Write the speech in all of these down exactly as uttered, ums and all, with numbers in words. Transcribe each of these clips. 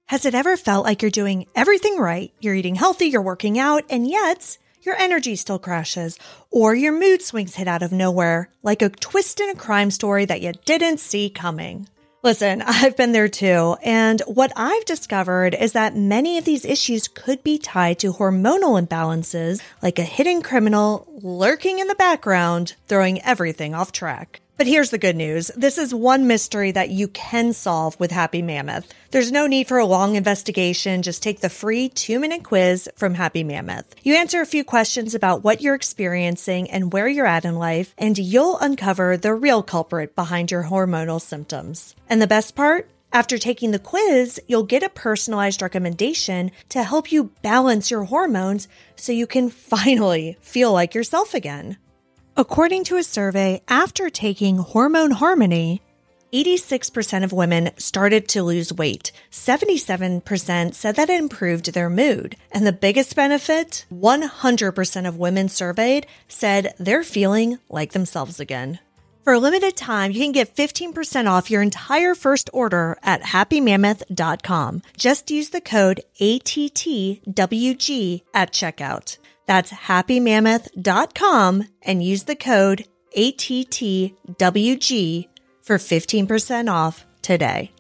Has it ever felt like you're doing everything right? You're eating healthy, you're working out, and yet your energy still crashes, or your mood swings hit out of nowhere, like a twist in a crime story that you didn't see coming. Listen, I've been there too, and what I've discovered is that many of these issues could be tied to hormonal imbalances, like a hidden criminal lurking in the background, throwing everything off track. But here's the good news. This is one mystery that you can solve with Happy Mammoth. There's no need for a long investigation. Just take the free two-minute quiz from Happy Mammoth. You answer a few questions about what you're experiencing and where you're at in life, and you'll uncover the real culprit behind your hormonal symptoms. And the best part? After taking the quiz, you'll get a personalized recommendation to help you balance your hormones so you can finally feel like yourself again. According to a survey, after taking Hormone Harmony, eighty-six percent of women started to lose weight. seventy-seven percent said that it improved their mood. And the biggest benefit, one hundred percent of women surveyed said they're feeling like themselves again. For a limited time, you can get fifteen percent off your entire first order at happy mammoth dot com. Just use the code A T T W G at checkout. That's happy mammoth dot com and use the code A T T W G for fifteen percent off today.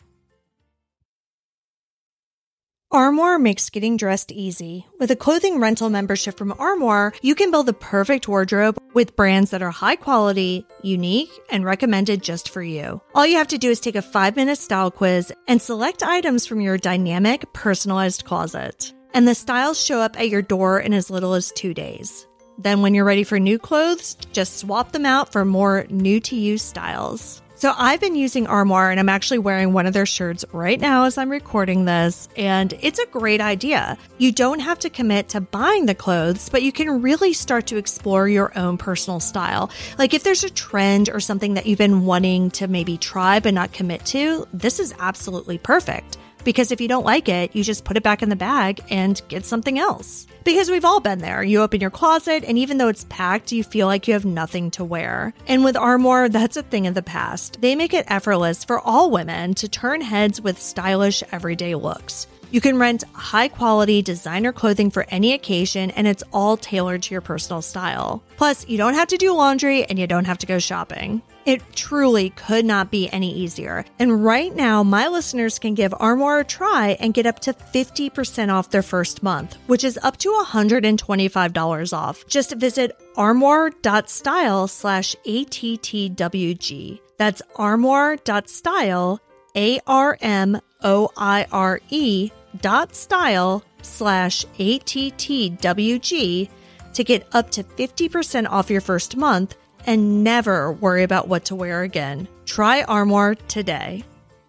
Armoire makes getting dressed easy. With a clothing rental membership from Armoire, you can build the perfect wardrobe with brands that are high quality, unique, and recommended just for you. All you have to do is take a five-minute style quiz and select items from your dynamic, personalized closet. And the styles show up at your door in as little as two days. Then when you're ready for new clothes, just swap them out for more new-to-you styles. So I've been using Armoire, and I'm actually wearing one of their shirts right now as I'm recording this, and it's a great idea. You don't have to commit to buying the clothes, but you can really start to explore your own personal style. Like if there's a trend or something that you've been wanting to maybe try but not commit to, this is absolutely perfect. Because if you don't like it, you just put it back in the bag and get something else. Because we've all been there. You open your closet, and even though it's packed, you feel like you have nothing to wear. And with Armoire, that's a thing of the past. They make it effortless for all women to turn heads with stylish, everyday looks. You can rent high-quality designer clothing for any occasion, and it's all tailored to your personal style. Plus, you don't have to do laundry, and you don't have to go shopping. It truly could not be any easier. And right now, my listeners can give Armoire a try and get up to fifty percent off their first month, which is up to one hundred twenty-five dollars off. Just visit armoire.style slash ATTWG. That's armoire.style, A R M O I R E dot style slash ATTWG to get up to fifty percent off your first month and never worry about what to wear again. Try Armoire today.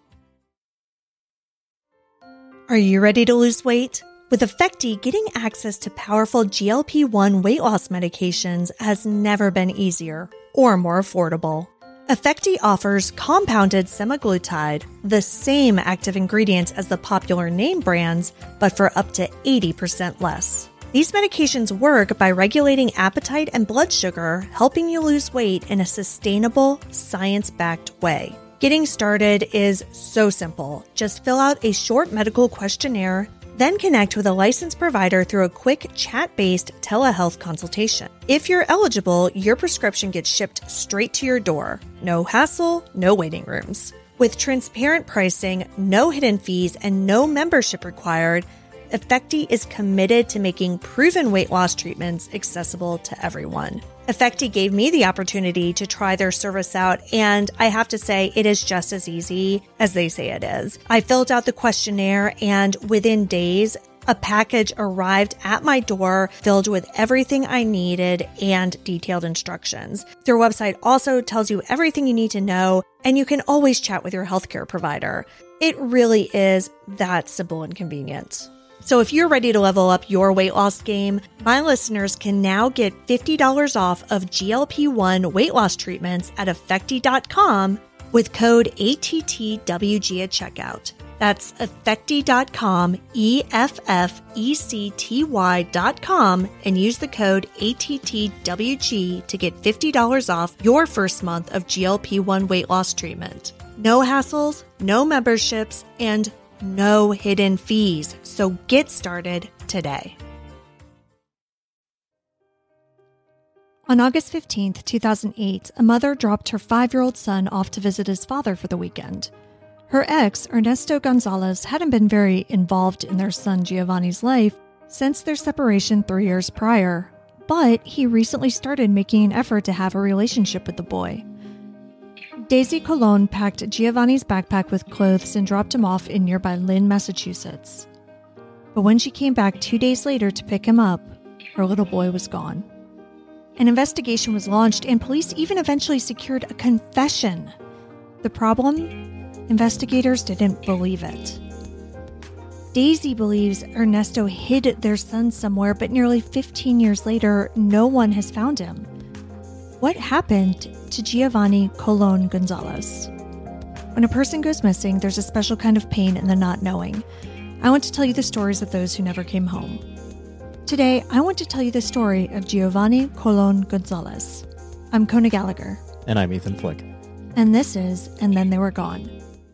Are you ready to lose weight? With Effecti, getting access to powerful G L P one weight loss medications has never been easier or more affordable. Effecti offers compounded semaglutide, the same active ingredient as the popular name brands, but for up to eighty percent less. These medications work by regulating appetite and blood sugar, helping you lose weight in a sustainable, science-backed way. Getting started is so simple. Just fill out a short medical questionnaire, then connect with a licensed provider through a quick chat-based telehealth consultation. If you're eligible, your prescription gets shipped straight to your door. No hassle, no waiting rooms. With transparent pricing, no hidden fees, and no membership required, Effecti is committed to making proven weight loss treatments accessible to everyone. Effecti gave me the opportunity to try their service out, and I have to say it is just as easy as they say it is. I filled out the questionnaire, and within days, a package arrived at my door filled with everything I needed and detailed instructions. Their website also tells you everything you need to know, and you can always chat with your healthcare provider. It really is that simple and convenient. So if you're ready to level up your weight loss game, my listeners can now get fifty dollars off of G L P one weight loss treatments at Effecti dot com with code A T T W G at checkout. That's Effecti dot com, E F F E C T Y dot com, and use the code A T T W G to get fifty dollars off your first month of G L P one weight loss treatment. No hassles, no memberships, and no hidden fees. So get started today. On August fifteenth, two thousand eight, a mother dropped her five-year-old son off to visit his father for the weekend. Her ex, Ernesto Gonzalez, hadn't been very involved in their son Giovanni's life since their separation three years prior, but he recently started making an effort to have a relationship with the boy. Daisy Colon packed Giovanni's backpack with clothes and dropped him off in nearby Lynn, Massachusetts. But when she came back two days later to pick him up, her little boy was gone. An investigation was launched, and police even eventually secured a confession. The problem? Investigators didn't believe it. Daisy believes Ernesto hid their son somewhere, but nearly fifteen years later, no one has found him. What happened to Giovanni Colon Gonzalez? When a person goes missing, there's a special kind of pain in the not knowing. I want to tell you the stories of those who never came home. Today, I want to tell you the story of Giovanni Colon Gonzalez. I'm Kona Gallagher. And I'm Ethan Flick. And this is And Then They Were Gone.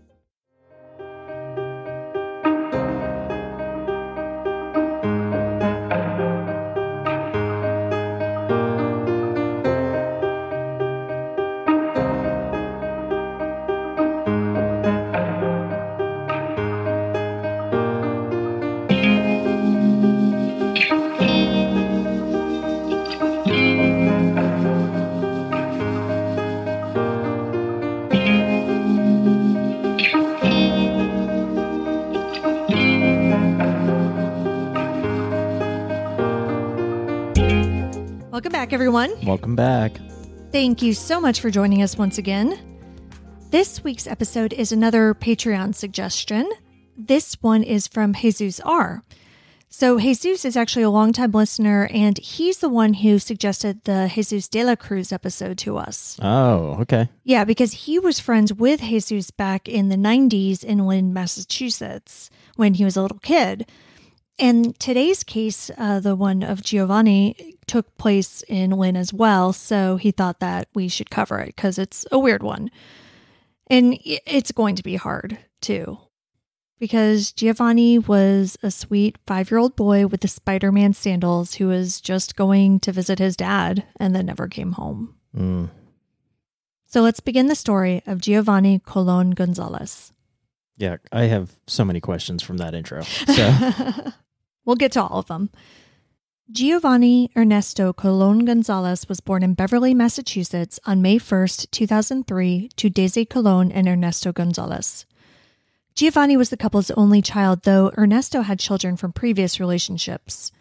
Welcome back, everyone. Welcome back. Thank you so much for joining us once again. This week's episode is another Patreon suggestion. This one is from Jesus R. So Jesus is actually a longtime listener, and he's the one who suggested the Jesus de la Cruz episode to us. Oh, okay. Yeah, because he was friends with Jesus back in the nineties in Lynn, Massachusetts, when he was a little kid. And today's case, uh, the one of Giovanni, took place in Lynn as well, so he thought that we should cover it because it's a weird one. And it's going to be hard, too, because Giovanni was a sweet five-year-old boy with the Spider-Man sandals who was just going to visit his dad and then never came home. Mm. So let's begin the story of Giovanni Colon Gonzalez. Yeah, I have so many questions from that intro. So we'll get to all of them. Giovanni Ernesto Colon Gonzalez was born in Beverly, Massachusetts on May first, two thousand three, to Daisy Colon and Ernesto Gonzalez. Giovanni was the couple's only child, though Ernesto had children from previous relationships.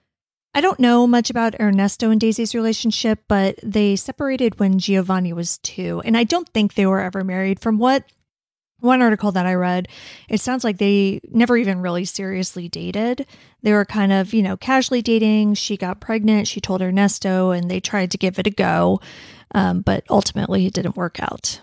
I don't know much about Ernesto and Daisy's relationship, but they separated when Giovanni was two, and I don't think they were ever married. From what one article that I read, it sounds like they never even really seriously dated. They were kind of, you know, casually dating. She got pregnant. She told Ernesto, and they tried to give it a go, um, but ultimately it didn't work out.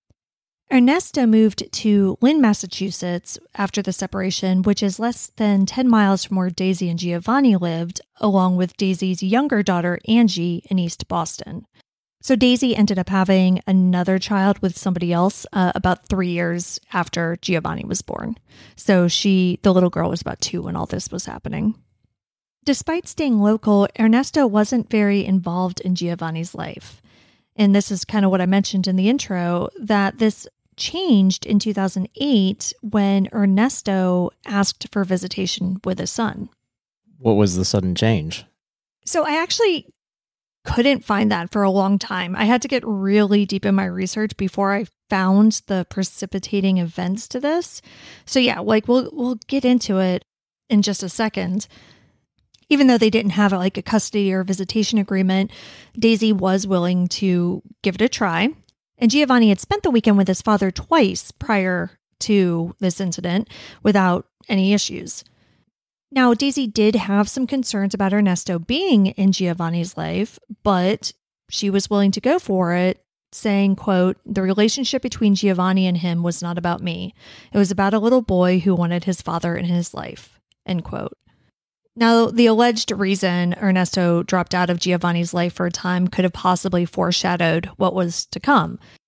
Ernesto moved to Lynn, Massachusetts after the separation, which is less than ten miles from where Daisy and Giovanni lived, along with Daisy's younger daughter, Angie, in East Boston. So Daisy ended up having another child with somebody else uh, about three years after Giovanni was born. So she, the little girl, was about two when all this was happening. Despite staying local, Ernesto wasn't very involved in Giovanni's life. And this is kind of what I mentioned in the intro, that this changed in two thousand eight when Ernesto asked for visitation with his son. What was the sudden change? So I actually couldn't find that for a long time. I had to get really deep in my research before I found the precipitating events to this. So yeah, like we'll we'll get into it in just a second. Even though they didn't have like a custody or visitation agreement, Daisy was willing to give it a try. And Giovanni had spent the weekend with his father twice prior to this incident without any issues. Now, Daisy did have some concerns about Ernesto being in Giovanni's life, but she was willing to go for it, saying, quote, "The relationship between Giovanni and him was not about me. It was about a little boy who wanted his father in his life," end quote. Now, the alleged reason Ernesto dropped out of Giovanni's life for a time could have possibly foreshadowed what was to come.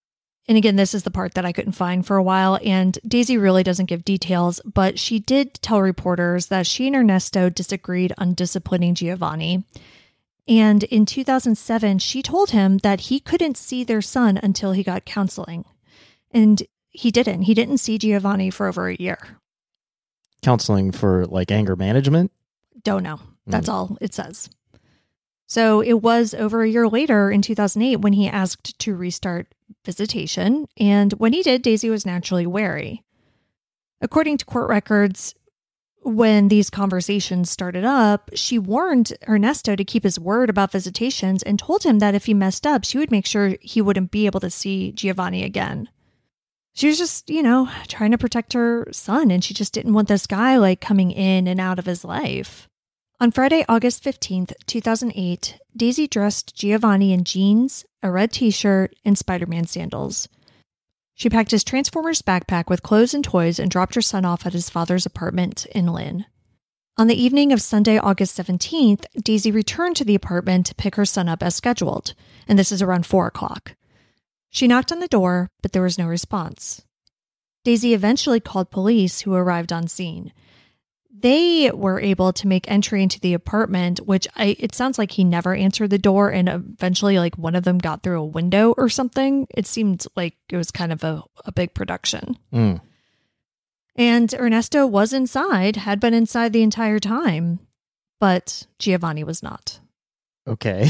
And again, this is the part that I couldn't find for a while, and Daisy really doesn't give details, but she did tell reporters that she and Ernesto disagreed on disciplining Giovanni. And in two thousand seven, she told him that he couldn't see their son until he got counseling. And he didn't. He didn't see Giovanni for over a year. Counseling for like anger management? Don't know. That's mm. all it says. So it was over a year later in two thousand eight when he asked to restart visitation. And when he did, Daisy was naturally wary. According to court records, when these conversations started up, she warned Ernesto to keep his word about visitations and told him that if he messed up, she would make sure he wouldn't be able to see Giovanni again. She was just, you know, trying to protect her son, and she just didn't want this guy like coming in and out of his life. On Friday, August fifteenth, two thousand eight, Daisy dressed Giovanni in jeans, a red t-shirt, and Spider-Man sandals. She packed his Transformers backpack with clothes and toys and dropped her son off at his father's apartment in Lynn. On the evening of Sunday, August seventeenth, Daisy returned to the apartment to pick her son up as scheduled, and this is around four o'clock. She knocked on the door, but there was no response. Daisy eventually called police, who arrived on scene. They were able to make entry into the apartment, which I, it sounds like he never answered the door, and eventually like one of them got through a window or something. It seemed like it was kind of a, a big production. Mm. And Ernesto was inside, had been inside the entire time, but Giovanni was not. Okay,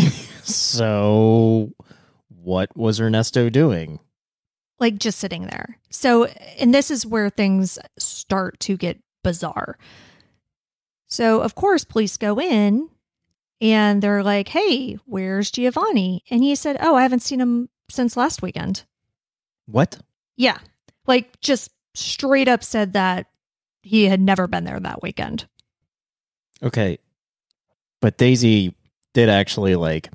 so what was Ernesto doing? Like just sitting there. So, and this is where things start to get bizarre. So, of course, police go in and they're like, hey, where's Giovanni? And he said, oh, I haven't seen him since last weekend. What? Yeah. Like just straight up said that he had never been there that weekend. Okay. But Daisy did actually like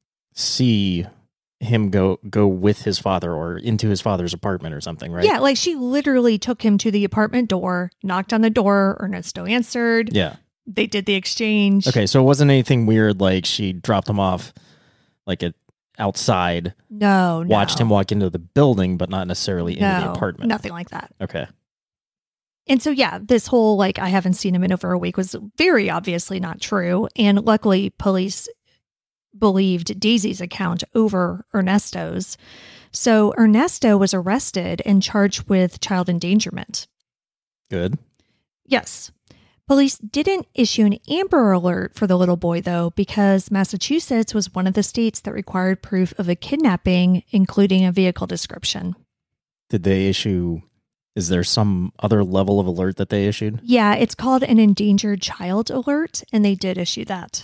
see him go go with his father or into his father's apartment or something, right? Yeah, like she literally took him to the apartment door, knocked on the door, Ernesto answered. Yeah. They did the exchange. Okay, so it wasn't anything weird like she dropped him off like at outside. No, no. Watched him walk into the building, but not necessarily no, into the apartment. Nothing like that. Okay. And so, yeah, this whole like, I haven't seen him in over a week was very obviously not true. And luckily, police believed Daisy's account over Ernesto's. So Ernesto was arrested and charged with child endangerment. Good. Yes. Police didn't issue an Amber Alert for the little boy, though, because Massachusetts was one of the states that required proof of a kidnapping, including a vehicle description. Did they issue... Is there some other level of alert that they issued? Yeah, it's called an endangered child alert, and they did issue that.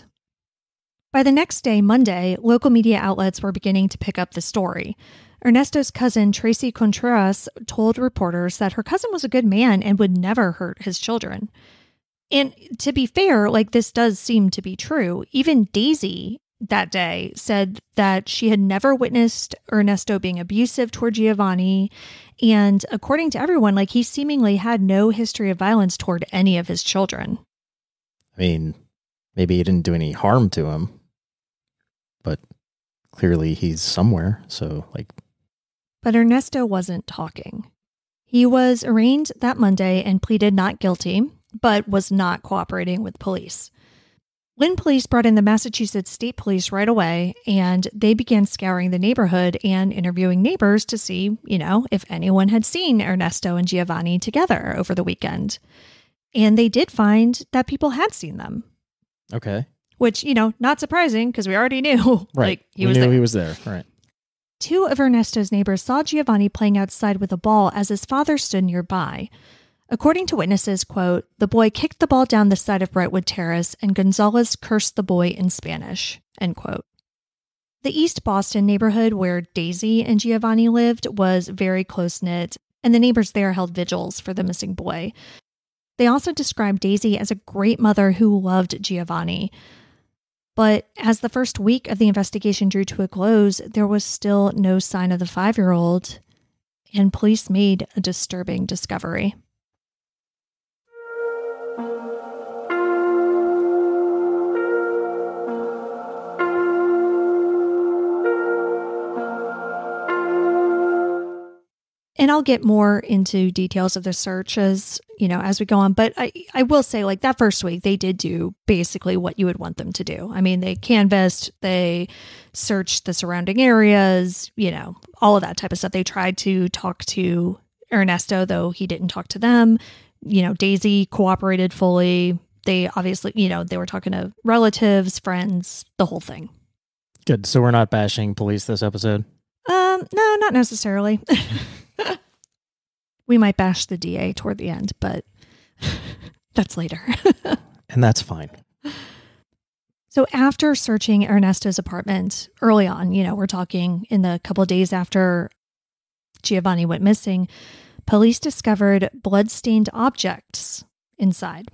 By the next day, Monday, local media outlets were beginning to pick up the story. Ernesto's cousin, Tracy Contreras, told reporters that her cousin was a good man and would never hurt his children. And to be fair, like this does seem to be true. Even Daisy that day said that she had never witnessed Ernesto being abusive toward Giovanni. And according to everyone, like he seemingly had no history of violence toward any of his children. I mean, maybe he didn't do any harm to him, but clearly he's somewhere. So like, but Ernesto wasn't talking. He was arraigned that Monday and pleaded not guilty, but was not cooperating with police. Lynn police brought in the Massachusetts State Police right away, and they began scouring the neighborhood and interviewing neighbors to see, you know, if anyone had seen Ernesto and Giovanni together over the weekend. And they did find that people had seen them. Okay. Which, you know, not surprising because we already knew. Right. Like, he we was knew there. he was there. Right. Two of Ernesto's neighbors saw Giovanni playing outside with a ball as his father stood nearby. According to witnesses, quote, the boy kicked the ball down the side of Brightwood Terrace and Gonzalez cursed the boy in Spanish, end quote. The East Boston neighborhood where Daisy and Giovanni lived was very close-knit, and the neighbors there held vigils for the missing boy. They also described Daisy as a great mother who loved Giovanni. But as the first week of the investigation drew to a close, there was still no sign of the five-year-old, and police made a disturbing discovery. And I'll get more into details of the search as, you know, as we go on. But I, I will say, like, that first week, they did do basically what you would want them to do. I mean, they canvassed, they searched the surrounding areas, you know, all of that type of stuff. They tried to talk to Ernesto, though he didn't talk to them. You know, Daisy cooperated fully. They obviously, you know, they were talking to relatives, friends, the whole thing. Good. So we're not bashing police this episode? Um, no, not necessarily. We might bash the D A toward the end, but that's later. And that's fine. So after searching Ernesto's apartment early on, you know, we're talking in the couple of days after Giovanni went missing, police discovered blood-stained objects inside.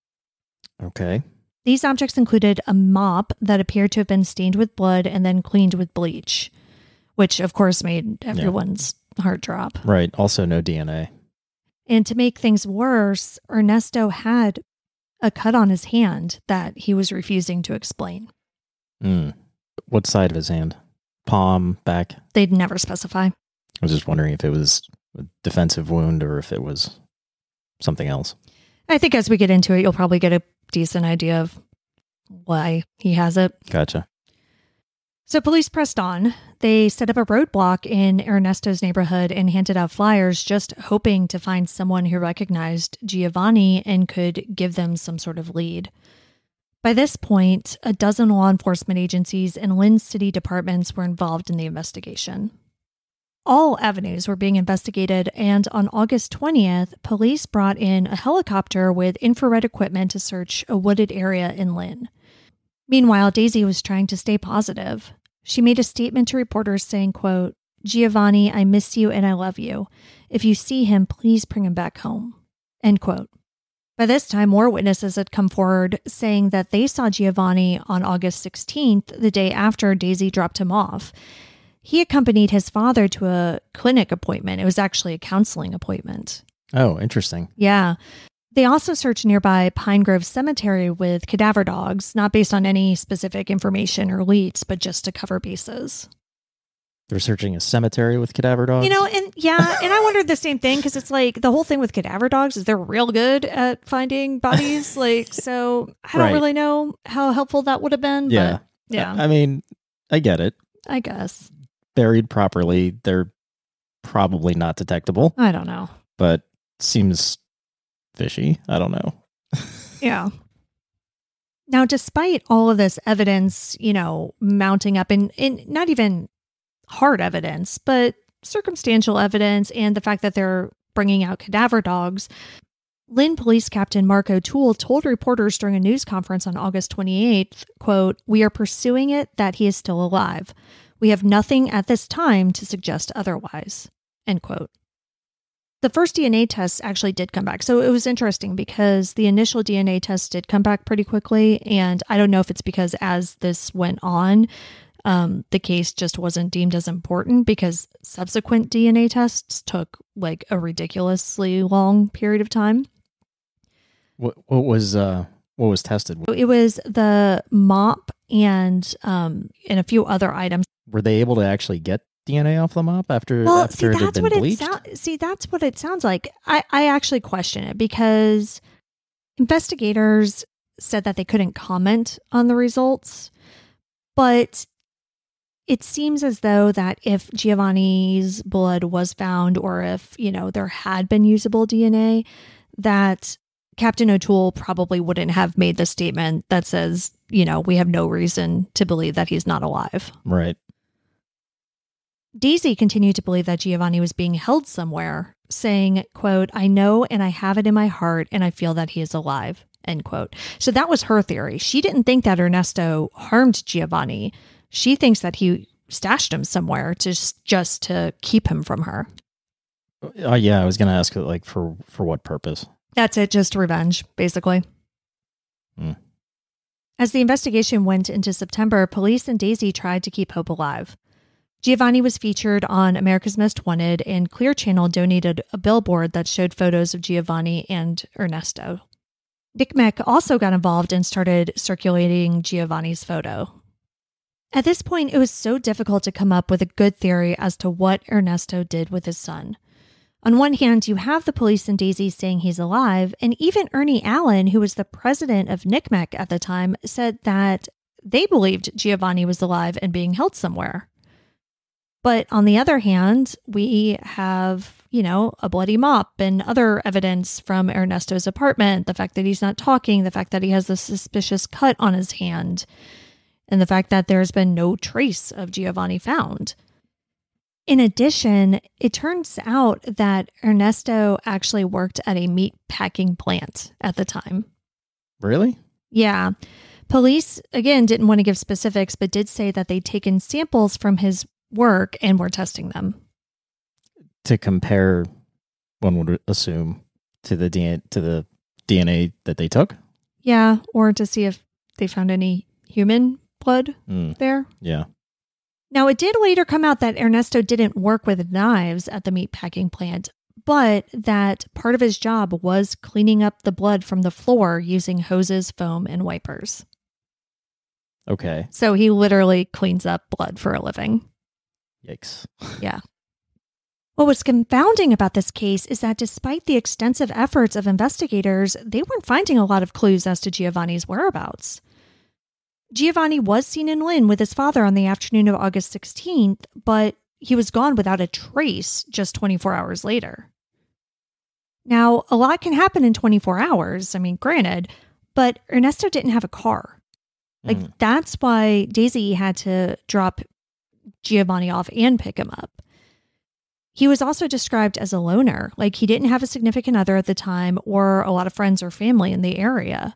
Okay. These objects included a mop that appeared to have been stained with blood and then cleaned with bleach, which of course made everyone's yeah. heart drop. Right. Also no D N A. And to make things worse, Ernesto had a cut on his hand that he was refusing to explain. Mm. What side of his hand? Palm, back? They'd never specify. I was just wondering if it was a defensive wound or if it was something else. I think as we get into it, you'll probably get a decent idea of why he has it. Gotcha. So police pressed on. They set up a roadblock in Ernesto's neighborhood and handed out flyers, just hoping to find someone who recognized Giovanni and could give them some sort of lead. By this point, a dozen law enforcement agencies and Lynn City departments were involved in the investigation. All avenues were being investigated, and on August twentieth, police brought in a helicopter with infrared equipment to search a wooded area in Lynn. Meanwhile, Daisy was trying to stay positive. She made a statement to reporters saying, quote, "Giovanni, I miss you and I love you. If you see him, please bring him back home." End quote. By this time, more witnesses had come forward saying that they saw Giovanni on August sixteenth, the day after Daisy dropped him off. He accompanied his father to a clinic appointment. It was actually a counseling appointment. Oh, interesting. Yeah. They also searched nearby Pine Grove Cemetery with cadaver dogs, not based on any specific information or leads, but just to cover bases. They're searching a cemetery with cadaver dogs? You know, and yeah, and I wondered the same thing, because it's like the whole thing with cadaver dogs is they're real good at finding bodies. Like, so I don't right. really know how helpful that would have been. Yeah. But yeah. I mean, I get it. I guess. Buried properly, they're probably not detectable. I don't know. But seems fishy. I don't know. Yeah. Now, despite all of this evidence, you know, mounting up, and, and not even hard evidence, but circumstantial evidence, and the fact that they're bringing out cadaver dogs, Lynn Police Captain Mark O'Toole told reporters during a news conference on August twenty-eighth, quote, "We are pursuing it that he is still alive. We have nothing at this time to suggest otherwise." End quote. The first D N A test actually did come back. So it was interesting because the initial D N A test did come back pretty quickly. And I don't know if it's because as this went on, um, the case just wasn't deemed as important, because subsequent D N A tests took like a ridiculously long period of time. What what was uh what was tested? It was the mop and um and a few other items. Were they able to actually get D N A off the mop after, well, after see, it had that's been what bleached? It so- see, that's what it sounds like. I, I actually question it, because investigators said that they couldn't comment on the results, but it seems as though that if Giovanni's blood was found, or if, you know, there had been usable D N A, that Captain O'Toole probably wouldn't have made the statement that says, you know, we have no reason to believe that he's not alive. Right. Daisy continued to believe that Giovanni was being held somewhere, saying, quote, "I know and I have it in my heart and I feel that he is alive," end quote. So that was her theory. She didn't think that Ernesto harmed Giovanni. She thinks that he stashed him somewhere to just, just to keep him from her. Uh, yeah, I was going to ask, like, for, for what purpose? That's it, just revenge, basically. Hmm. As the investigation went into September, police and Daisy tried to keep hope alive. Giovanni was featured on America's Most Wanted, and Clear Channel donated a billboard that showed photos of Giovanni and Ernesto. N C M E C also got involved and started circulating Giovanni's photo. At this point, it was so difficult to come up with a good theory as to what Ernesto did with his son. On one hand, you have the police and Daisy saying he's alive, and even Ernie Allen, who was the president of N C M E C at the time, said that they believed Giovanni was alive and being held somewhere. But on the other hand, we have, you know, a bloody mop and other evidence from Ernesto's apartment, the fact that he's not talking, the fact that he has the suspicious cut on his hand, and the fact that there's been no trace of Giovanni found. In addition, it turns out that Ernesto actually worked at a meat packing plant at the time. Really? Yeah. Police, again, didn't want to give specifics, but did say that they'd taken samples from his work and were testing them. To compare, one would assume, to the D N A, to the D N A that they took? Yeah, or to see if they found any human blood mm. there. Yeah. Now, it did later come out that Ernesto didn't work with knives at the meatpacking plant, but that part of his job was cleaning up the blood from the floor using hoses, foam, and wipers. Okay. So he literally cleans up blood for a living. Yikes. Yeah. What was confounding about this case is that despite the extensive efforts of investigators, they weren't finding a lot of clues as to Giovanni's whereabouts. Giovanni was seen in Lynn with his father on the afternoon of August sixteenth, but he was gone without a trace just twenty-four hours later. Now, a lot can happen in twenty-four hours, I mean, granted, but Ernesto didn't have a car. Like, mm. that's why Daisy had to drop Giovanni off and pick him up. He was also described as a loner, like he didn't have a significant other at the time or a lot of friends or family in the area.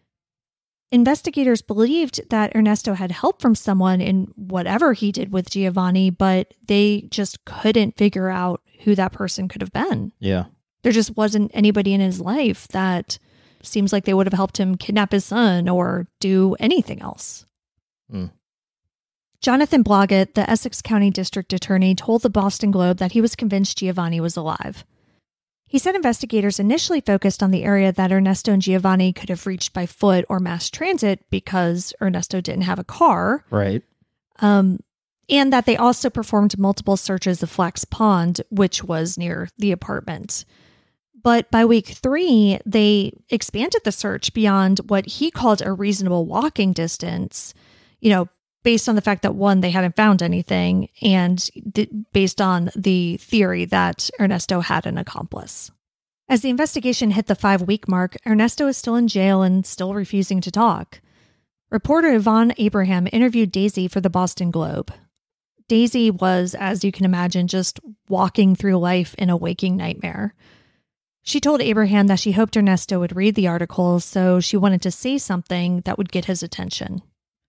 Investigators believed that Ernesto had help from someone in whatever he did with Giovanni, but they just couldn't figure out who that person could have been. Yeah. There just wasn't anybody in his life that seems like they would have helped him kidnap his son or do anything else. Mm. Jonathan Blodgett, the Essex County District Attorney, told the Boston Globe that he was convinced Giovanni was alive. He said investigators initially focused on the area that Ernesto and Giovanni could have reached by foot or mass transit because Ernesto didn't have a car. Right. Um, and that they also performed multiple searches of Flax Pond, which was near the apartment. But by week three, they expanded the search beyond what he called a reasonable walking distance, you know, based on the fact that, one, they hadn't found anything, and th- based on the theory that Ernesto had an accomplice. As the investigation hit the five-week mark, Ernesto is still in jail and still refusing to talk. Reporter Yvonne Abraham interviewed Daisy for the Boston Globe. Daisy was, as you can imagine, just walking through life in a waking nightmare. She told Abraham that she hoped Ernesto would read the article, so she wanted to say something that would get his attention.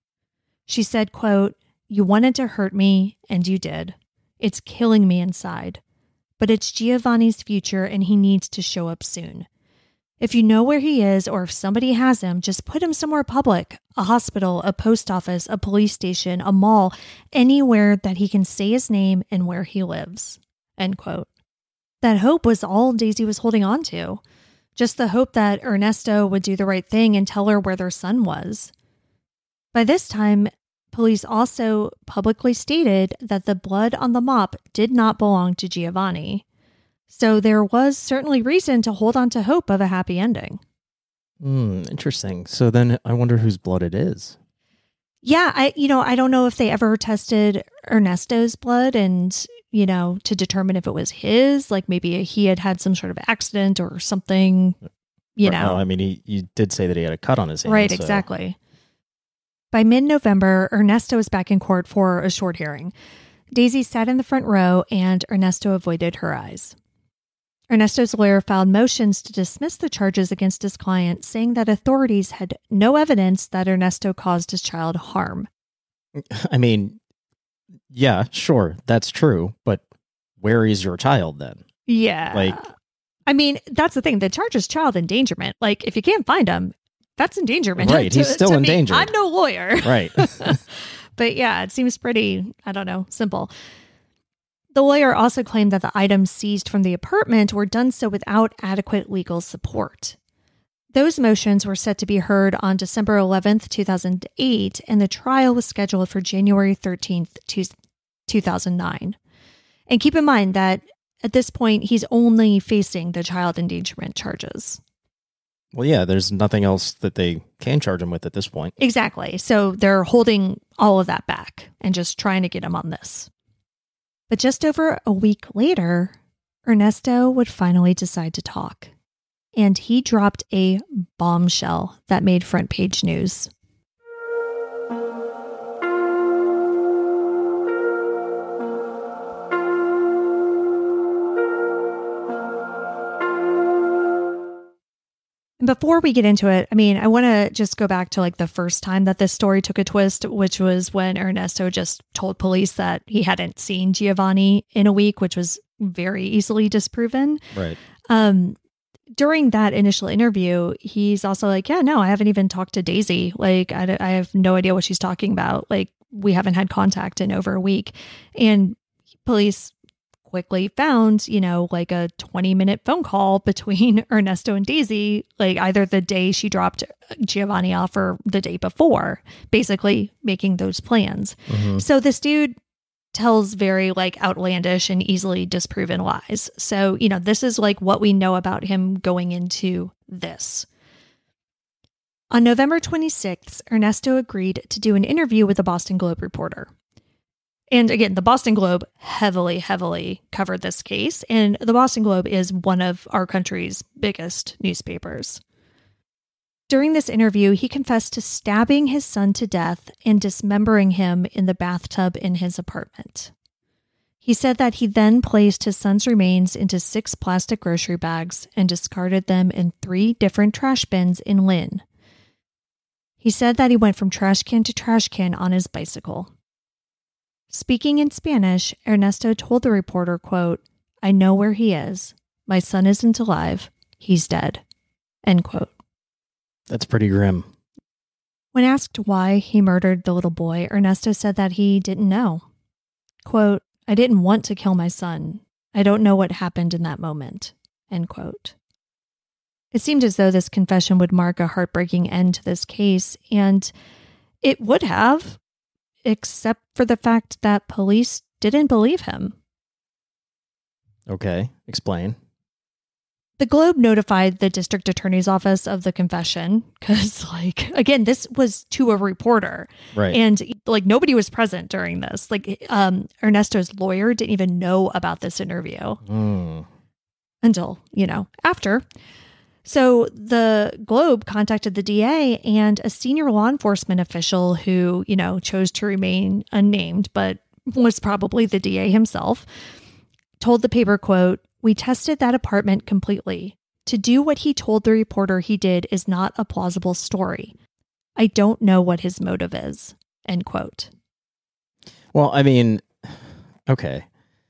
She said, quote, "You wanted to hurt me, and you did. It's killing me inside. But it's Giovanni's future, and he needs to show up soon. If you know where he is, or if somebody has him, just put him somewhere public, a hospital, a post office, a police station, a mall, anywhere that he can say his name and where he lives." End quote. That hope was all Daisy was holding on to. Just the hope that Ernesto would do the right thing and tell her where their son was. By this time, police also publicly stated that the blood on the mop did not belong to Giovanni. So there was certainly reason to hold on to hope of a happy ending. Hmm, interesting. So then I wonder whose blood it is. Yeah, I you know, I don't know if they ever tested Ernesto's blood and, you know, to determine if it was his, like maybe he had had some sort of accident or something, you know. No, I mean, he you did say that he had a cut on his hand. Right, so. exactly. By mid-November, Ernesto was back in court for a short hearing. Daisy sat in the front row, and Ernesto avoided her eyes. Ernesto's lawyer filed motions to dismiss the charges against his client, saying that authorities had no evidence that Ernesto caused his child harm. I mean, yeah, sure, that's true, but where is your child then? Yeah. Like, I mean, that's the thing. The charge is child endangerment. Like, if you can't find him, that's endangerment. Right, to, he's still to endangered. Me. I'm no lawyer. Right. But yeah, it seems pretty, I don't know, simple. The lawyer also claimed that the items seized from the apartment were done so without adequate legal support. Those motions were set to be heard on December eleventh, two thousand eight, and the trial was scheduled for January thirteenth, two thousand nine. And keep in mind that at this point, he's only facing the child endangerment charges. Well, yeah, there's nothing else that they can charge him with at this point. Exactly. So they're holding all of that back and just trying to get him on this. But just over a week later, Ernesto would finally decide to talk. And he dropped a bombshell that made front page news. Before we get into it, I mean, I want to just go back to like the first time that this story took a twist, which was when Ernesto just told police that he hadn't seen Giovanni in a week, which was very easily disproven. Right. Um, during that initial interview, he's also like, yeah, no, I haven't even talked to Daisy. Like, I, I have no idea what she's talking about. Like, we haven't had contact in over a week. And police quickly found, you know, like a twenty minute phone call between Ernesto and Daisy, like either the day she dropped Giovanni off or the day before, basically making those plans. Mm-hmm. So this dude tells very like outlandish and easily disproven lies. So, you know, this is like what we know about him going into this. On November twenty-sixth, Ernesto agreed to do an interview with the Boston Globe reporter. And again, the Boston Globe heavily, heavily covered this case. And the Boston Globe is one of our country's biggest newspapers. During this interview, he confessed to stabbing his son to death and dismembering him in the bathtub in his apartment. He said that he then placed his son's remains into six plastic grocery bags and discarded them in three different trash bins in Lynn. He said that he went from trash can to trash can on his bicycle. Speaking in Spanish, Ernesto told the reporter, quote, "I know where he is. My son isn't alive. He's dead." End quote. That's pretty grim. When asked why he murdered the little boy, Ernesto said that he didn't know. Quote, "I didn't want to kill my son. I don't know what happened in that moment." End quote. It seemed as though this confession would mark a heartbreaking end to this case, and it would have, except for the fact that police didn't believe him. Okay, explain. The Globe notified the district attorney's office of the confession because, like, again, this was to a reporter. Right. And, like, nobody was present during this. Like, um, Ernesto's lawyer didn't even know about this interview mm. until, you know, after. So the Globe contacted the D A and a senior law enforcement official who, you know, chose to remain unnamed, but was probably the D A himself, told the paper, quote, "We tested that apartment completely. To do what he told the reporter he did is not a plausible story. I don't know what his motive is." End quote. Well, I mean, okay.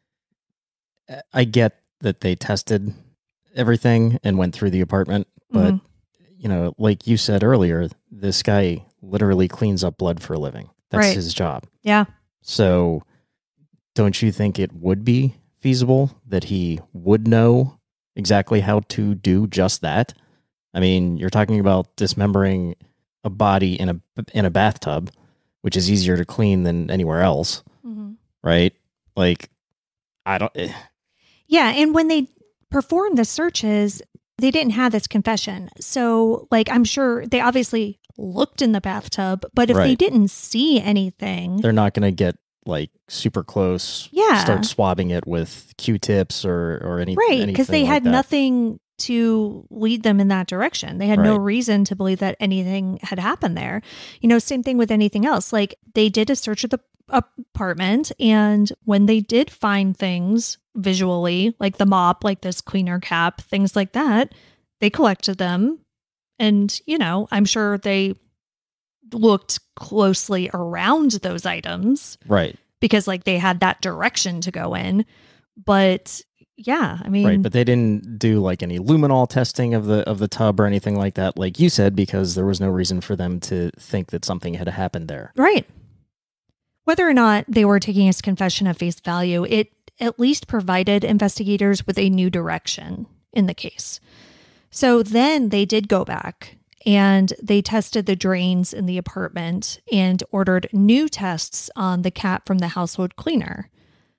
I get that they tested everything and went through the apartment, but mm-hmm. you know, like you said earlier, this guy literally cleans up blood for a living. That's right. his job. Yeah. So don't you think it would be feasible that he would know exactly how to do just that? I mean, you're talking about dismembering a body in a in a bathtub, which is easier to clean than anywhere else, mm-hmm. right? Like, I don't. Eh. Yeah, and when they performed the searches, they didn't have this confession. So, like, I'm sure they obviously looked in the bathtub, but if right. they didn't see anything, they're not going to get like super close. Yeah, start swabbing it with Q-tips or or any, right? Because they like had that. nothing to lead them in that direction. They had right. no reason to believe that anything had happened there. You know, same thing with anything else. Like, they did a search of the apartment, and when they did find things visually, like the mop, like this cleaner cap, things like that, they collected them. And, you know, I'm sure they looked closely around those items. Right. Because, like, they had that direction to go in. But yeah, I mean, right, but they didn't do like any luminol testing of the of the tub or anything like that, like you said, because there was no reason for them to think that something had happened there. Right. Whether or not they were taking his confession at face value, it at least provided investigators with a new direction in the case. So then they did go back and they tested the drains in the apartment and ordered new tests on the cap from the household cleaner.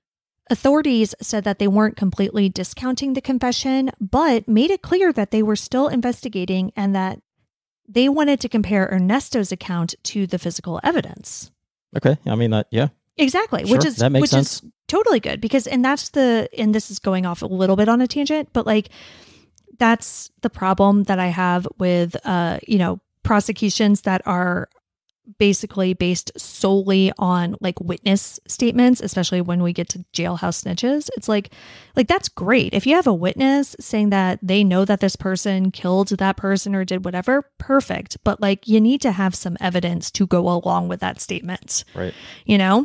Authorities said that they weren't completely discounting the confession, but made it clear that they were still investigating and that they wanted to compare Ernesto's account to the physical evidence. Okay. I mean, that, yeah. Exactly. Sure, which is, that makes which sense. is totally good because, and that's the, and this is going off a little bit on a tangent, but like, that's the problem that I have with, uh, you know, prosecutions that are basically based solely on like witness statements, especially when we get to jailhouse snitches. It's like, like that's great. If you have a witness saying that they know that this person killed that person or did whatever, perfect. But like, you need to have some evidence to go along with that statement, Right. you know?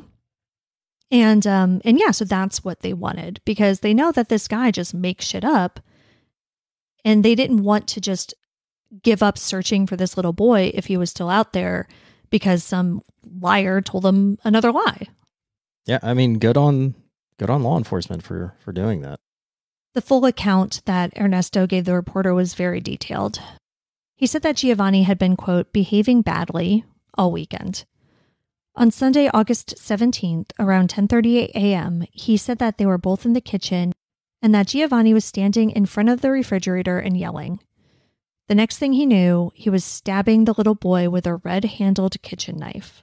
And, um, and yeah, so that's what they wanted because they know that this guy just makes shit up and they didn't want to just give up searching for this little boy if he was still out there because some liar told them another lie. Yeah, I mean, good on good on law enforcement for for doing that. The full account that Ernesto gave the reporter was very detailed. He said that Giovanni had been, quote, behaving badly all weekend. On Sunday, August seventeenth, around ten thirty a.m., he said that they were both in the kitchen and that Giovanni was standing in front of the refrigerator and yelling. The next thing he knew, he was stabbing the little boy with a red-handled kitchen knife.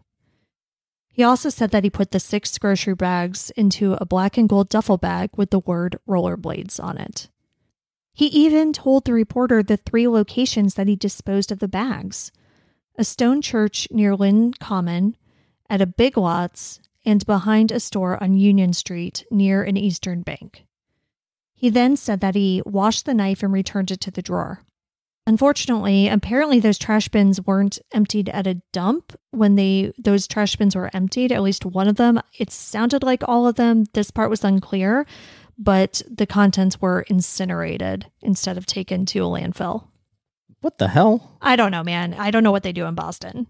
He also said that he put the six grocery bags into a black and gold duffel bag with the word rollerblades on it. He even told the reporter the three locations that he disposed of the bags: a stone church near Lynn Common, at a Big Lots, and behind a store on Union Street near an Eastern bank. He then said that he washed the knife and returned it to the drawer. Unfortunately, apparently those trash bins weren't emptied at a dump when they those trash bins were emptied, at least one of them. It sounded like all of them. This part was unclear, but the contents were incinerated instead of taken to a landfill. What the hell? I don't know, man. I don't know what they do in Boston.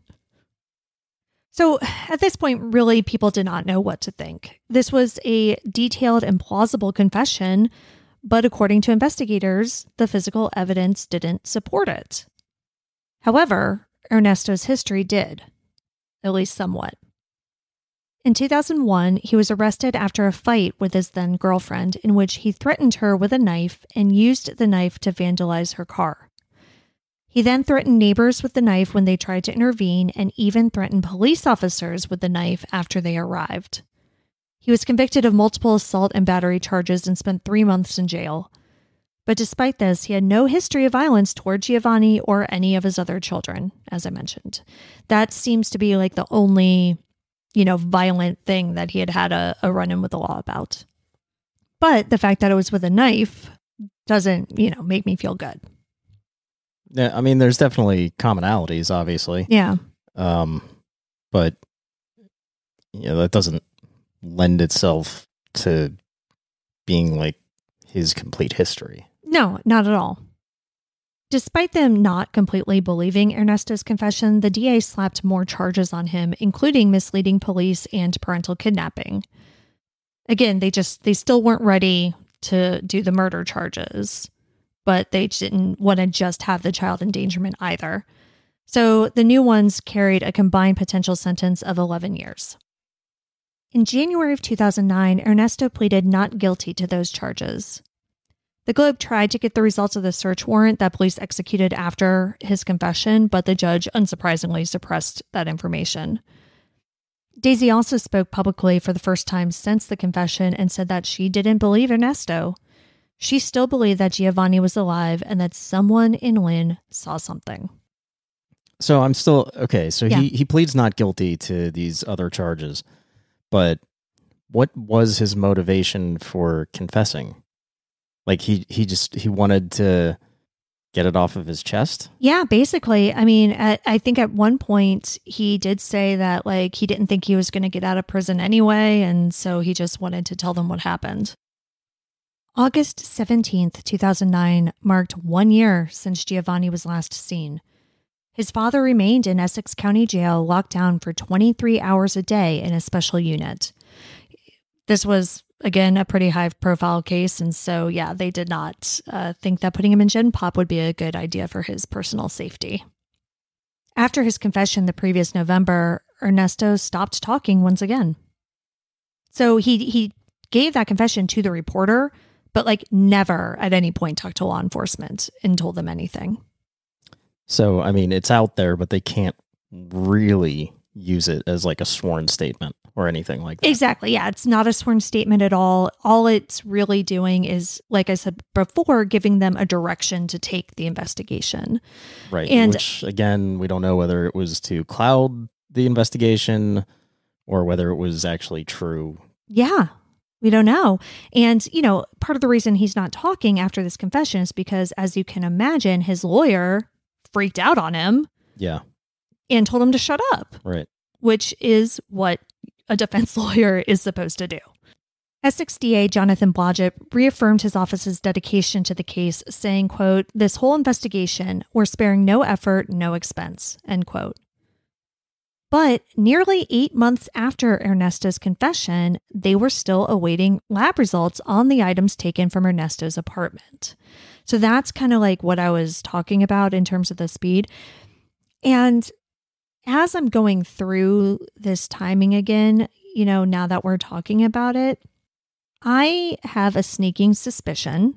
So at this point, really, people did not know what to think. This was a detailed and plausible confession, but according to investigators, the physical evidence didn't support it. However, Ernesto's history did, at least somewhat. In two thousand one, he was arrested after a fight with his then girlfriend in which he threatened her with a knife and used the knife to vandalize her car. He then threatened neighbors with the knife when they tried to intervene and even threatened police officers with the knife after they arrived. He was convicted of multiple assault and battery charges and spent three months in jail. But despite this, he had no history of violence toward Giovanni or any of his other children, as I mentioned. That seems to be like the only, you know, violent thing that he had had a, a run-in with the law about. But the fact that it was with a knife doesn't, you know, make me feel good. Yeah, I mean, there's definitely commonalities, obviously. Yeah. Um, but, you know, that doesn't lend itself to being like his complete history. No, not at all. Despite them not completely believing Ernesto's confession, the D A slapped more charges on him, including misleading police and parental kidnapping. Again, they just, they still weren't ready to do the murder charges, but they didn't want to just have the child endangerment either. So the new ones carried a combined potential sentence of eleven years. In January of two thousand nine, Ernesto pleaded not guilty to those charges. The Globe tried to get the results of the search warrant that police executed after his confession, but the judge unsurprisingly suppressed that information. Daisy also spoke publicly for the first time since the confession and said that she didn't believe Ernesto. She still believed that Giovanni was alive and that someone in Lynn saw something. So I'm still, okay, so Yeah. he, he pleads not guilty to these other charges, but what was his motivation for confessing? Like he, he just, he wanted to get it off of his chest? Yeah, basically. I mean, at, I think at one point he did say that like he didn't think he was going to get out of prison anyway, and so he just wanted to tell them what happened. August seventeenth, two thousand nine marked one year since Giovanni was last seen. His father remained in Essex County Jail, locked down for twenty-three hours a day in a special unit. This was, again, a pretty high-profile case, and so, yeah, they did not uh, think that putting him in Gen Pop would be a good idea for his personal safety. After his confession the previous November, Ernesto stopped talking once again. So he he gave that confession to the reporter, but like never at any point talked to law enforcement and told them anything. So, I mean, it's out there, but they can't really use it as like a sworn statement or anything like that. Exactly. Yeah. It's not a sworn statement at all. All it's really doing is, like I said before, giving them a direction to take the investigation. Right. And which, again, we don't know whether it was to cloud the investigation or whether it was actually true. Yeah. We don't know. And, you know, part of the reason he's not talking after this confession is because, as you can imagine, his lawyer freaked out on him. Yeah. And told him to shut up. Right. Which is what a defense lawyer is supposed to do. Essex D A Jonathan Blodgett reaffirmed his office's dedication to the case, saying, quote, "This whole investigation, we're sparing no effort, no expense," end quote. But nearly eight months after Ernesto's confession, they were still awaiting lab results on the items taken from Ernesto's apartment. So that's kind of like what I was talking about in terms of the speed. And as I'm going through this timing again, you know, now that we're talking about it, I have a sneaking suspicion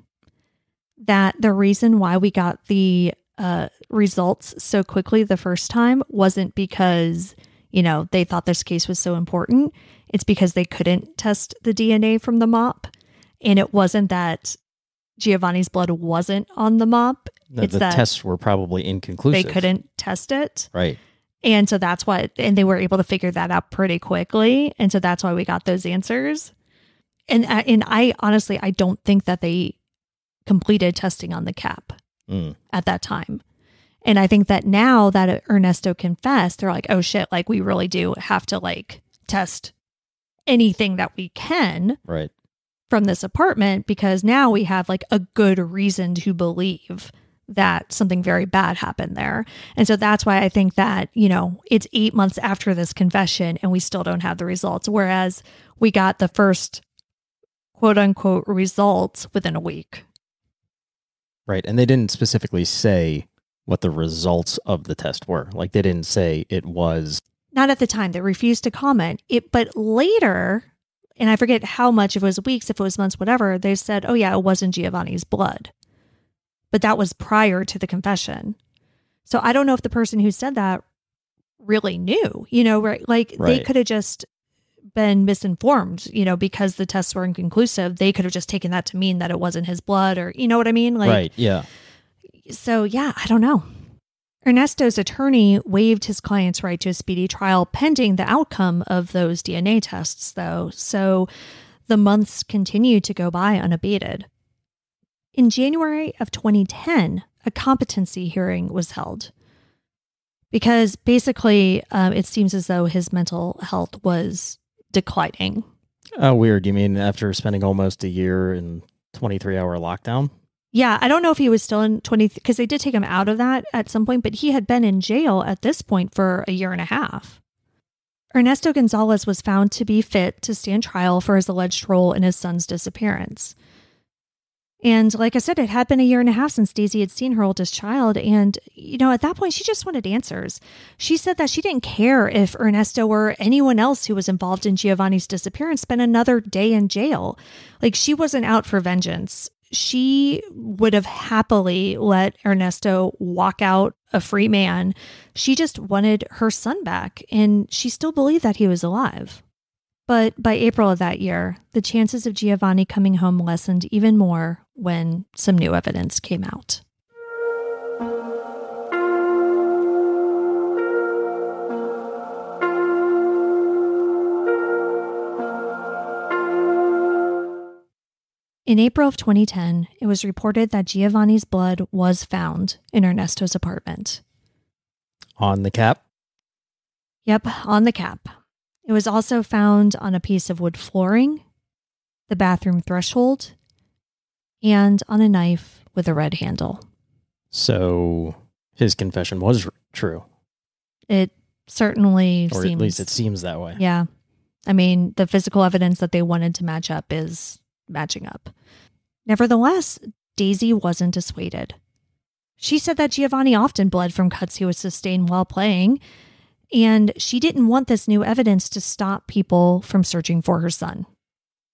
that the reason why we got the uh, results so quickly the first time wasn't because, you know, they thought this case was so important. It's because they couldn't test the D N A from the mop. And it wasn't that Giovanni's blood wasn't on the mop. The, it's the that tests were probably inconclusive. they couldn't test it. Right. And so that's what, and they were able to figure that out pretty quickly. And so that's why we got those answers. And, and I honestly, I don't think that they completed testing on the cap mm. at that time. And I think that now that Ernesto confessed, they're like, oh shit, like we really do have to like test anything that we can right. from this apartment, because now we have like a good reason to believe that something very bad happened there. And so that's why I think that, you know, it's eight months after this confession and we still don't have the results. Whereas we got the first quote unquote results within a week. Right. And they didn't specifically say what the results of the test were. Like they didn't say it was. Not at the time. They refused to comment it. But later, and I forget how much, if it was weeks, if it was months, whatever, they said, oh yeah, it wasn't Giovanni's blood. But that was prior to the confession. So I don't know if the person who said that really knew, you know, right? Like right. they could have just been misinformed, you know, because the tests were inconclusive. They could have just taken that to mean that it wasn't his blood, or, you know what I mean? Like, right. Yeah. So yeah, I don't know. Ernesto's attorney waived his client's right to a speedy trial pending the outcome of those D N A tests, though. So the months continued to go by unabated. In January of twenty ten, a competency hearing was held because basically um, it seems as though his mental health was declining. Oh, weird. You mean after spending almost a year in twenty-three hour lockdown? Yeah, I don't know if he was still in twenty, because they did take him out of that at some point, but he had been in jail at this point for a year and a half. Ernesto Gonzalez was found to be fit to stand trial for his alleged role in his son's disappearance. And like I said, it had been a year and a half since Daisy had seen her oldest child. And, you know, at that point, she just wanted answers. She said that she didn't care if Ernesto or anyone else who was involved in Giovanni's disappearance spent another day in jail. Like, she wasn't out for vengeance. She would have happily let Ernesto walk out a free man. She just wanted her son back, and she still believed that he was alive. But by April of that year, the chances of Giovanni coming home lessened even more when some new evidence came out. In April of twenty ten, it was reported that Giovanni's blood was found in Ernesto's apartment. On the cap? Yep, on the cap. It was also found on a piece of wood flooring, the bathroom threshold, and on a knife with a red handle. So his confession was r- true. It certainly or seems... Or at least it seems that way. Yeah. I mean, the physical evidence that they wanted to match up is matching up. Nevertheless, Daisy wasn't dissuaded. She said that Giovanni often bled from cuts he would sustain while playing, and she didn't want this new evidence to stop people from searching for her son.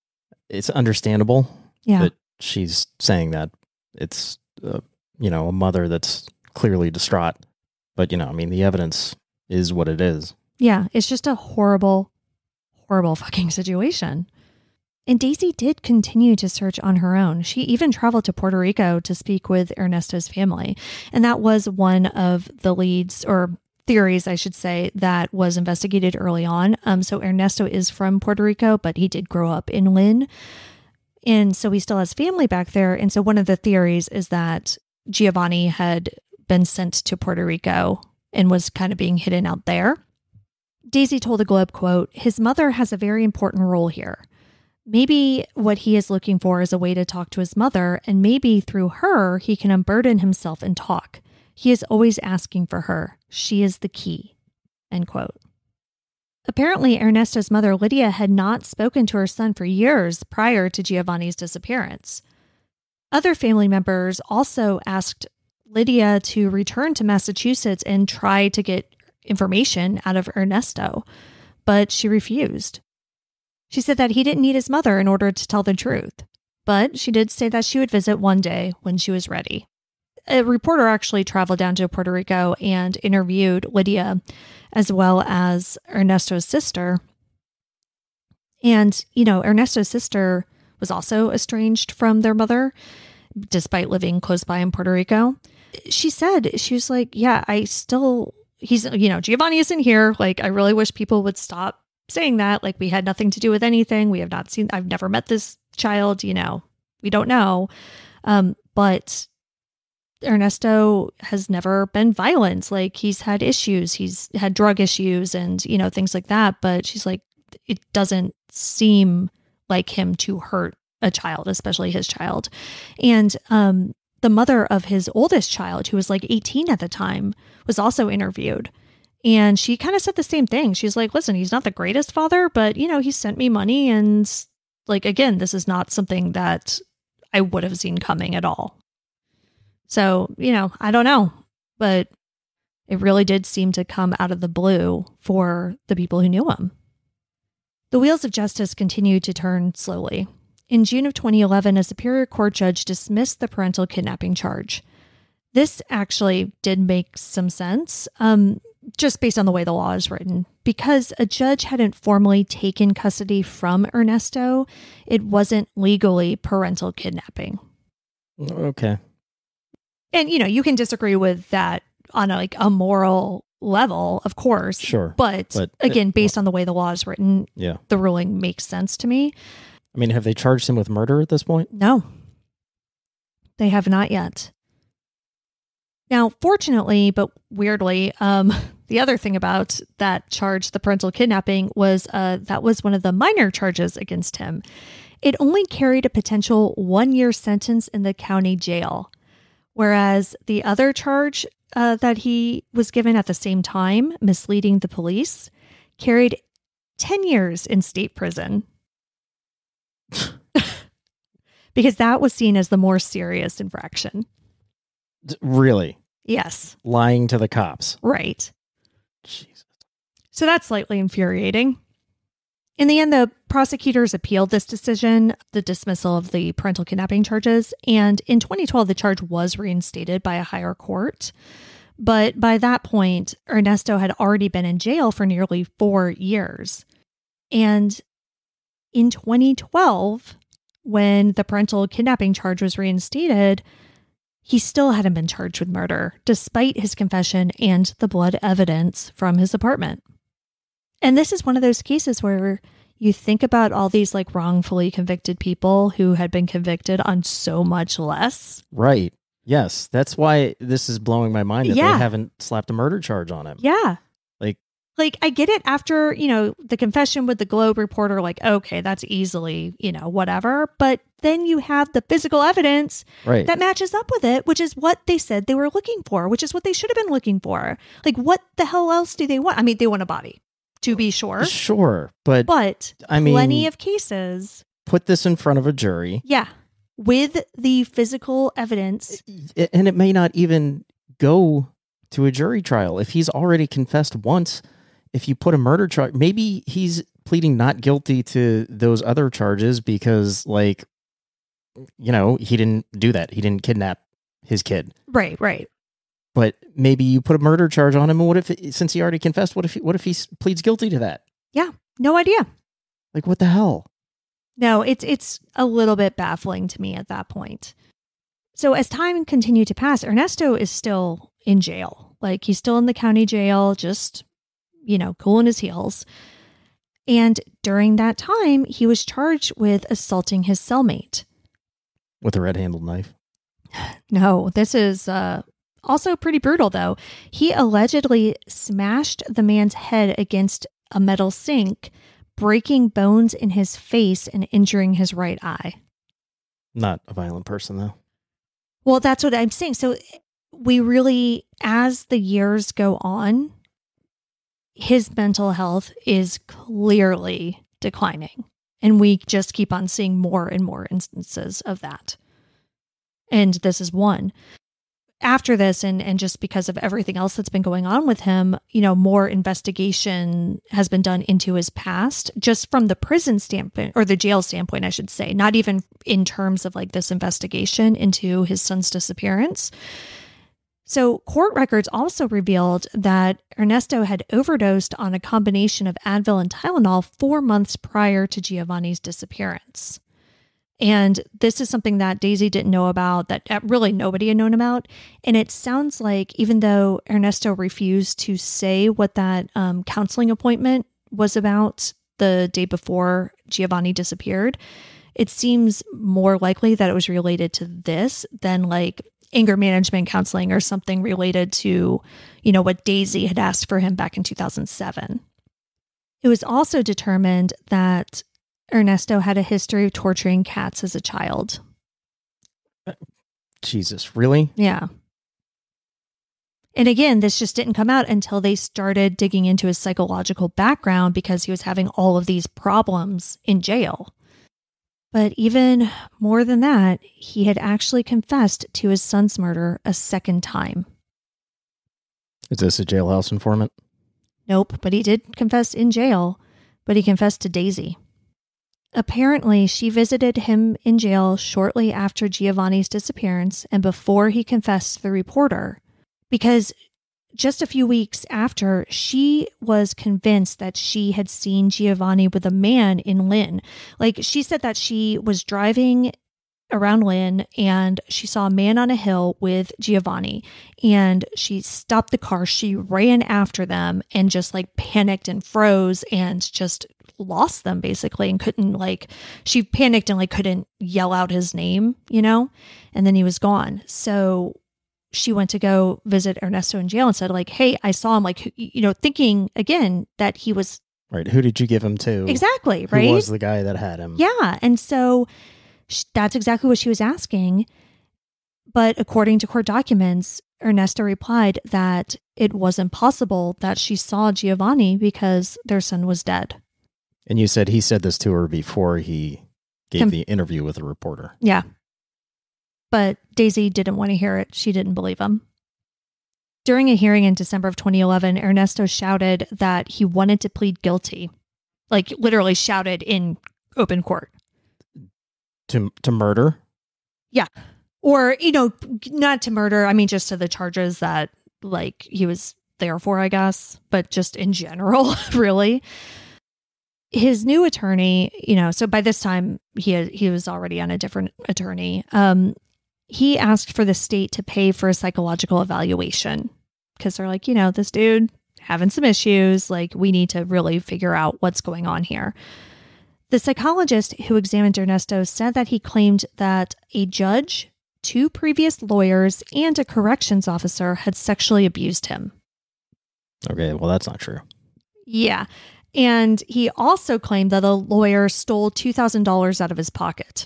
it's understandable Yeah. that she's saying that. It's, uh, you know, a mother that's clearly distraught. But, you know, I mean, the evidence is what it is. Yeah, it's just a horrible, horrible fucking situation. And Daisy did continue to search on her own. She even traveled to Puerto Rico to speak with Ernesto's family. And that was one of the leads, or theories, I should say, that was investigated early on. Um, so Ernesto is from Puerto Rico, but he did grow up in Lynn. And so he still has family back there. And so one of the theories is that Giovanni had been sent to Puerto Rico and was kind of being hidden out there. Daisy told the Globe, quote, "His mother has a very important role here. Maybe what he is looking for is a way to talk to his mother, and maybe through her, he can unburden himself and talk. He is always asking for her. She is the key." End quote. Apparently, Ernesto's mother, Lydia, had not spoken to her son for years prior to Giovanni's disappearance. Other family members also asked Lydia to return to Massachusetts and try to get information out of Ernesto, but she refused. She said that he didn't need his mother in order to tell the truth, but she did say that she would visit one day when she was ready. A reporter actually traveled down to Puerto Rico and interviewed Lydia as well as Ernesto's sister. And, you know, Ernesto's sister was also estranged from their mother, despite living close by in Puerto Rico. She said, she was like, yeah, I still, he's, you know, Giovanni isn't here. Like, I really wish people would stop saying that. Like, we had nothing to do with anything. We have not seen, I've never met this child, you know, we don't know. Um, but Ernesto has never been violent. Like, he's had issues. He's had drug issues and, you know, things like that. But she's like, it doesn't seem like him to hurt a child, especially his child. And um, the mother of his oldest child, who was like eighteen at the time, was also interviewed. And she kind of said the same thing. She's like, listen, he's not the greatest father, but, you know, he sent me money. And like, again, this is not something that I would have seen coming at all. So, you know, I don't know, but it really did seem to come out of the blue for the people who knew him. The wheels of justice continued to turn slowly. In June of twenty eleven, a Superior Court judge dismissed the parental kidnapping charge. This actually did make some sense, um, just based on the way the law is written. Because a judge hadn't formally taken custody from Ernesto, it wasn't legally parental kidnapping. Okay. And, you know, you can disagree with that on a, like a moral level, of course. Sure. But, but again, it, based on the way the law is written, yeah, the ruling makes sense to me. I mean, have they charged him with murder at this point? No, they have not yet. Now, fortunately, but weirdly, um, the other thing about that charge, the parental kidnapping, was uh, that was one of the minor charges against him. It only carried a potential one-year sentence in the county jail, whereas the other charge uh, that he was given at the same time, misleading the police, carried ten years in state prison. Because that was seen as the more serious infraction. Really? Yes. Lying to the cops. Right. Jesus. So that's slightly infuriating. In the end, the prosecutors appealed this decision, the dismissal of the parental kidnapping charges, and in twenty twelve, the charge was reinstated by a higher court. But by that point, Ernesto had already been in jail for nearly four years. And in twenty twelve, when the parental kidnapping charge was reinstated, he still hadn't been charged with murder, despite his confession and the blood evidence from his apartment. And this is one of those cases where you think about all these like wrongfully convicted people who had been convicted on so much less. Right. Yes. That's why this is blowing my mind that Yeah. they haven't slapped a murder charge on him. Yeah. Like, Like, I get it after, you know, the confession with the Globe reporter, like, okay, that's easily, you know, whatever. But then you have the physical evidence right. that matches up with it, which is what they said they were looking for, which is what they should have been looking for. Like, what the hell else do they want? I mean, they want a body, to be sure. Sure. But, But I mean, plenty of cases. Put this in front of a jury. Yeah. With the physical evidence. And it may not even go to a jury trial. If he's already confessed once, if you put a murder charge, maybe he's pleading not guilty to those other charges because, like, you know, he didn't do that. He didn't kidnap his kid. Right, right. But maybe you put a murder charge on him. And what if, since he already confessed, what if he, what if he pleads guilty to that? Yeah, no idea. Like, what the hell? No, it's it's a little bit baffling to me at that point. So as time continued to pass, Ernesto is still in jail. Like, he's still in the county jail, just, you know, cooling his heels. And during that time, he was charged with assaulting his cellmate. With a red-handled knife? No, this is uh, also pretty brutal, though. He allegedly smashed the man's head against a metal sink, breaking bones in his face and injuring his right eye. Not a violent person, though. Well, that's what I'm saying. So we really, as the years go on, his mental health is clearly declining. And we just keep on seeing more and more instances of that. And this is one. After this, and, and just because of everything else that's been going on with him, you know, more investigation has been done into his past, just from the prison standpoint, or the jail standpoint, I should say, not even in terms of like this investigation into his son's disappearance. So court records also revealed that Ernesto had overdosed on a combination of Advil and Tylenol four months prior to Giovanni's disappearance. And this is something that Daisy didn't know about, that really nobody had known about. And it sounds like even though Ernesto refused to say what that um, counseling appointment was about the day before Giovanni disappeared, it seems more likely that it was related to this than like anger management counseling or something related to, you know, what Daisy had asked for him back in two thousand seven. It was also determined that Ernesto had a history of torturing cats as a child. Jesus, really? Yeah. And again, this just didn't come out until they started digging into his psychological background because he was having all of these problems in jail. But even more than that, he had actually confessed to his son's murder a second time. Is this a jailhouse informant? Nope, but he did confess in jail, but he confessed to Daisy. Apparently, she visited him in jail shortly after Giovanni's disappearance and before he confessed to the reporter, because just a few weeks after, she was convinced that she had seen Giovanni with a man in Lynn. Like, she said that she was driving around Lynn and she saw a man on a hill with Giovanni, and she stopped the car. She ran after them and just like panicked and froze and just lost them basically, and couldn't like, she panicked and like couldn't yell out his name, you know, and then he was gone. So she went to go visit Ernesto in jail and said like, hey, I saw him, like, you know, thinking again that he was right. Who did you give him to? Exactly. Right. Who was the guy that had him? Yeah. And so sh- that's exactly what she was asking. But according to court documents, Ernesto replied that it was impossible that she saw Giovanni because their son was dead. And you said he said this to her before he gave Com- the interview with a reporter. Yeah. But Daisy didn't want to hear it. She didn't believe him. During a hearing in December of twenty eleven, Ernesto shouted that he wanted to plead guilty. Like, literally shouted in open court. To to murder? Yeah. Or, you know, not to murder. I mean, just to the charges that, like, he was there for, I guess. But just in general, really. His new attorney, you know, so by this time, he had, he was already on a different attorney. Um, he asked for the state to pay for a psychological evaluation because they're like, you know, this dude having some issues. Like, we need to really figure out what's going on here. The psychologist who examined Ernesto said that he claimed that a judge, two previous lawyers, and a corrections officer had sexually abused him. Okay, well, that's not true. Yeah. And he also claimed that a lawyer stole two thousand dollars out of his pocket.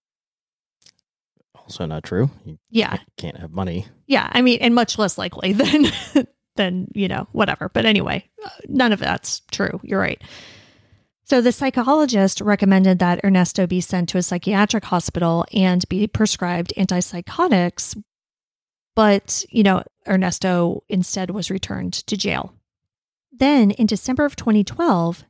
Also not true. You yeah. Can't, can't have money. Yeah. I mean, and much less likely than, than, you know, whatever. But anyway, none of that's true. You're right. So the psychologist recommended that Ernesto be sent to a psychiatric hospital and be prescribed antipsychotics. But, you know, Ernesto instead was returned to jail. Then in December of twenty twelve,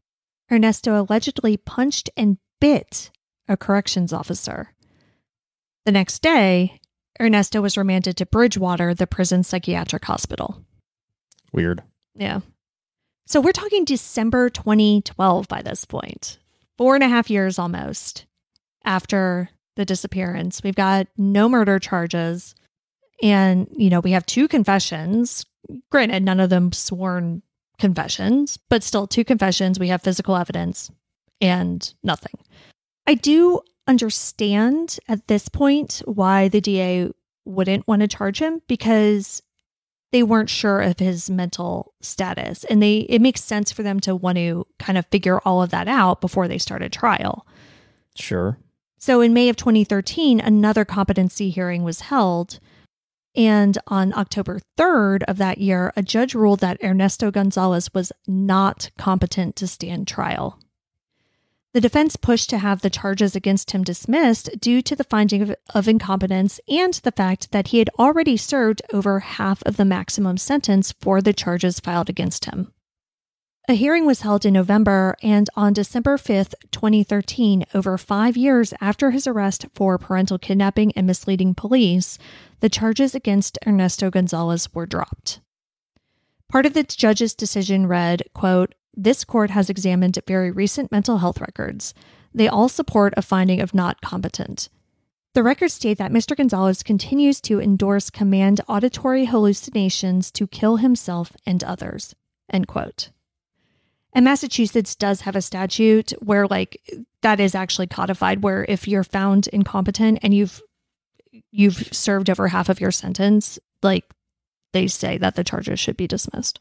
Ernesto allegedly punched and bit a corrections officer. The next day, Ernesto was remanded to Bridgewater, the prison psychiatric hospital. Weird. Yeah. So we're talking December twenty twelve by this point. Four and a half years almost after the disappearance. We've got no murder charges. And, you know, we have two confessions. Granted, none of them sworn confessions, but still two confessions. We have physical evidence and nothing. I do understand at this point why the D A wouldn't want to charge him, because they weren't sure of his mental status. And they it makes sense for them to want to kind of figure all of that out before they start a trial. Sure. So in May of twenty thirteen, another competency hearing was held. And on October third of that year, a judge ruled that Ernesto Gonzalez was not competent to stand trial. The defense pushed to have the charges against him dismissed due to the finding of, of incompetence and the fact that he had already served over half of the maximum sentence for the charges filed against him. A hearing was held in November, and on December fifth, twenty thirteen, over five years after his arrest for parental kidnapping and misleading police, the charges against Ernesto Gonzalez were dropped. Part of the judge's decision read, quote, "This court has examined very recent mental health records. They all support a finding of not competent. The records state that Mister Gonzalez continues to endorse command auditory hallucinations to kill himself and others." End quote. And Massachusetts does have a statute where, like, that is actually codified, where if you're found incompetent and you've you've served over half of your sentence, like, they say that the charges should be dismissed.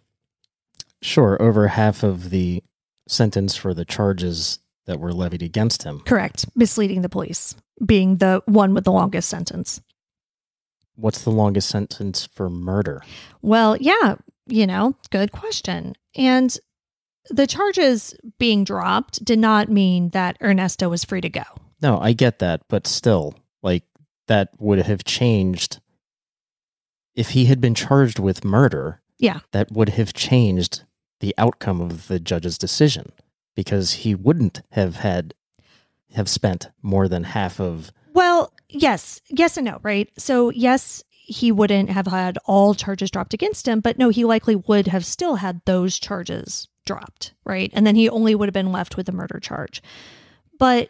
Sure, over half of the sentence for the charges that were levied against him. Correct. Misleading the police being the one with the longest sentence. What's the longest sentence for murder? Well, yeah, you know, good question. And the charges being dropped did not mean that Ernesto was free to go. No, I get that, but still, like, that would have changed. If he had been charged with murder, yeah, that would have changed the outcome of the judge's decision, because he wouldn't have had have spent more than half of. Well, yes, yes and no, right? So yes, he wouldn't have had all charges dropped against him, but no, he likely would have still had those charges dropped, right? And then he only would have been left with a murder charge. But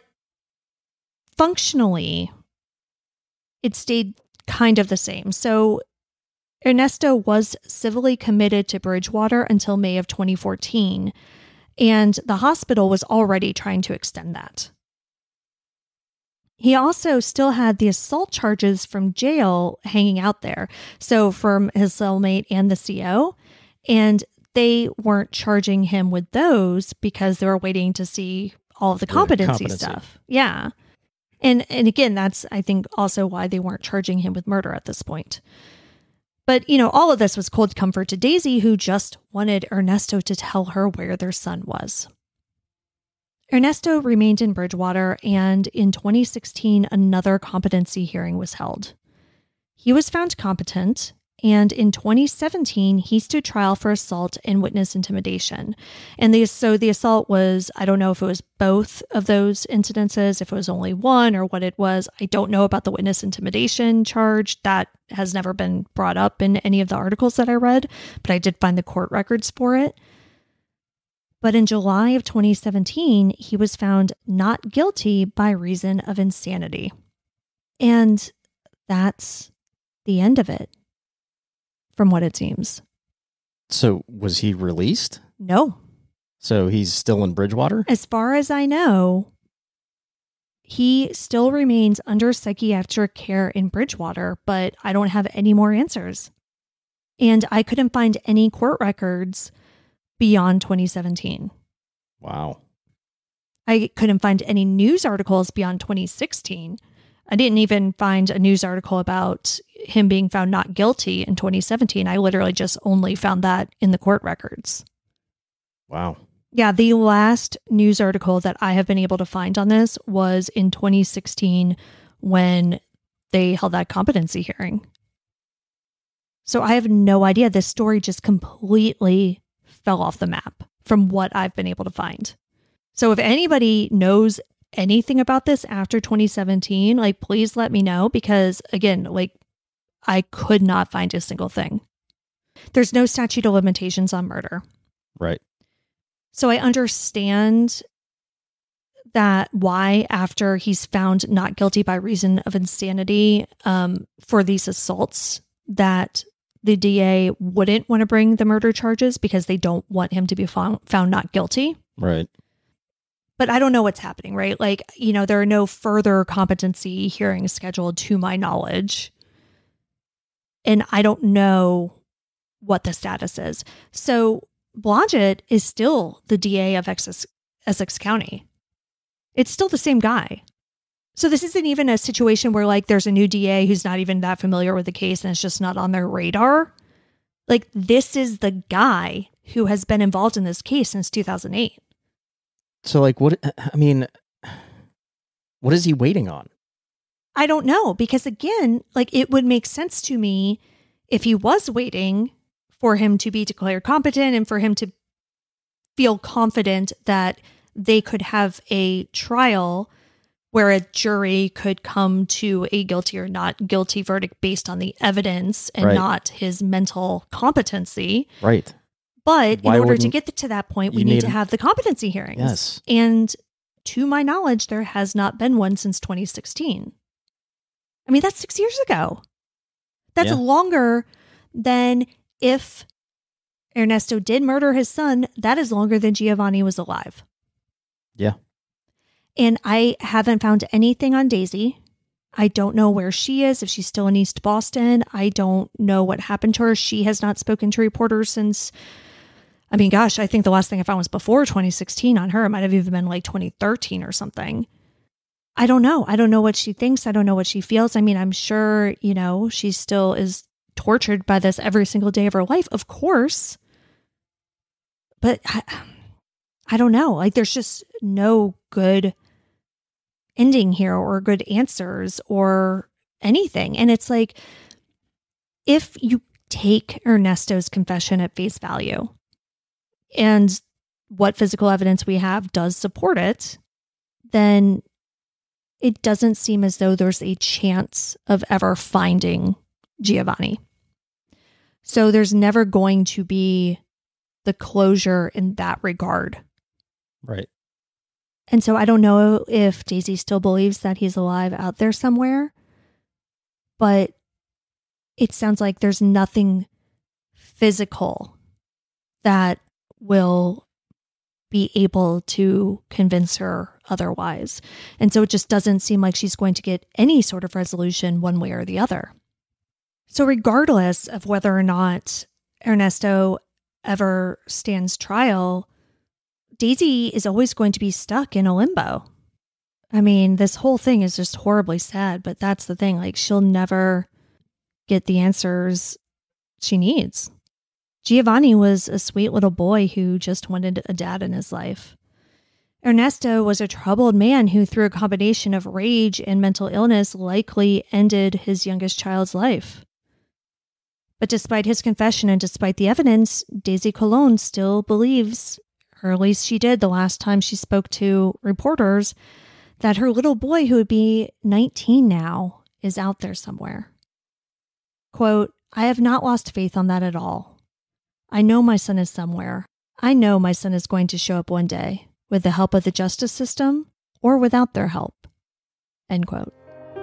functionally, it stayed kind of the same. So Ernesto was civilly committed to Bridgewater until May of twenty fourteen, and the hospital was already trying to extend that. He also still had the assault charges from jail hanging out there, so from his cellmate and the C O, and they weren't charging him with those because they were waiting to see all of the competency, competency. stuff. Yeah. And and again, that's, I think, also why they weren't charging him with murder at this point. But, you know, all of this was cold comfort to Daisy, who just wanted Ernesto to tell her where their son was. Ernesto remained in Bridgewater, and in twenty sixteen, another competency hearing was held. He was found competent, and in twenty seventeen, he stood trial for assault and witness intimidation. And the, so the assault was, I don't know if it was both of those incidences, if it was only one or what it was. I don't know about the witness intimidation charge. That has never been brought up in any of the articles that I read, but I did find the court records for it. But in July of twenty seventeen, he was found not guilty by reason of insanity. And that's the end of it, from what it seems. So was he released? No. So he's still in Bridgewater? As far as I know, he still remains under psychiatric care in Bridgewater, but I don't have any more answers. And I couldn't find any court records beyond twenty seventeen. Wow. I couldn't find any news articles beyond twenty sixteen. I didn't even find a news article about him being found not guilty in twenty seventeen. I literally just only found that in the court records. Wow. Yeah, the last news article that I have been able to find on this was in twenty sixteen when they held that competency hearing. So I have no idea. This story just completely fell off the map from what I've been able to find. So if anybody knows anything about this after twenty seventeen, like, please let me know, because again, like, I could not find a single thing. There's no statute of limitations on murder. Right. So I understand that why, after he's found not guilty by reason of insanity um, for these assaults, that the D A wouldn't want to bring the murder charges because they don't want him to be found, found not guilty. Right. But I don't know what's happening, right? Like, you know, there are no further competency hearings scheduled to my knowledge. And I don't know what the status is. So Blodgett is still the D A of Essex, Essex County. It's still the same guy. So this isn't even a situation where, like, there's a new D A who's not even that familiar with the case and it's just not on their radar. Like, this is the guy who has been involved in this case since two thousand eight. So, like, what, I mean, what is he waiting on? I don't know, because again, like, it would make sense to me if he was waiting for him to be declared competent and for him to feel confident that they could have a trial where a jury could come to a guilty or not guilty verdict based on the evidence and Right. not his mental competency. Right. But Why in order to wouldn't- get to that point, we you need, need- to have the competency hearings. Yes. And to my knowledge, there has not been one since twenty sixteen. I mean, that's six years ago. That's Yeah. longer than if Ernesto did murder his son. That is longer than Giovanni was alive. Yeah. And I haven't found anything on Daisy. I don't know where she is, if she's still in East Boston. I don't know what happened to her. She has not spoken to reporters since, I mean, gosh, I think the last thing I found was before twenty sixteen on her. It might have even been like twenty thirteen or something. I don't know. I don't know what she thinks. I don't know what she feels. I mean, I'm sure, you know, she still is tortured by this every single day of her life, of course. But I, I don't know. Like, there's just no good ending here or good answers or anything. And it's like, if you take Ernesto's confession at face value and what physical evidence we have does support it, then it doesn't seem as though there's a chance of ever finding Giovanni. So there's never going to be the closure in that regard. Right. And so I don't know if Daisy still believes that he's alive out there somewhere, but it sounds like there's nothing physical that will be able to convince her otherwise. And so it just doesn't seem like she's going to get any sort of resolution one way or the other. So regardless of whether or not Ernesto ever stands trial, Daisy is always going to be stuck in a limbo. I mean, this whole thing is just horribly sad, but that's the thing. Like, she'll never get the answers she needs. Giovanni was a sweet little boy who just wanted a dad in his life. Ernesto was a troubled man who, through a combination of rage and mental illness, likely ended his youngest child's life. But despite his confession and despite the evidence, Daisy Colon still believes, or at least she did the last time she spoke to reporters, that her little boy, who would be nineteen now, is out there somewhere. Quote, "I have not lost faith on that at all. I know my son is somewhere. I know my son is going to show up one day, with the help of the justice system or without their help." End quote.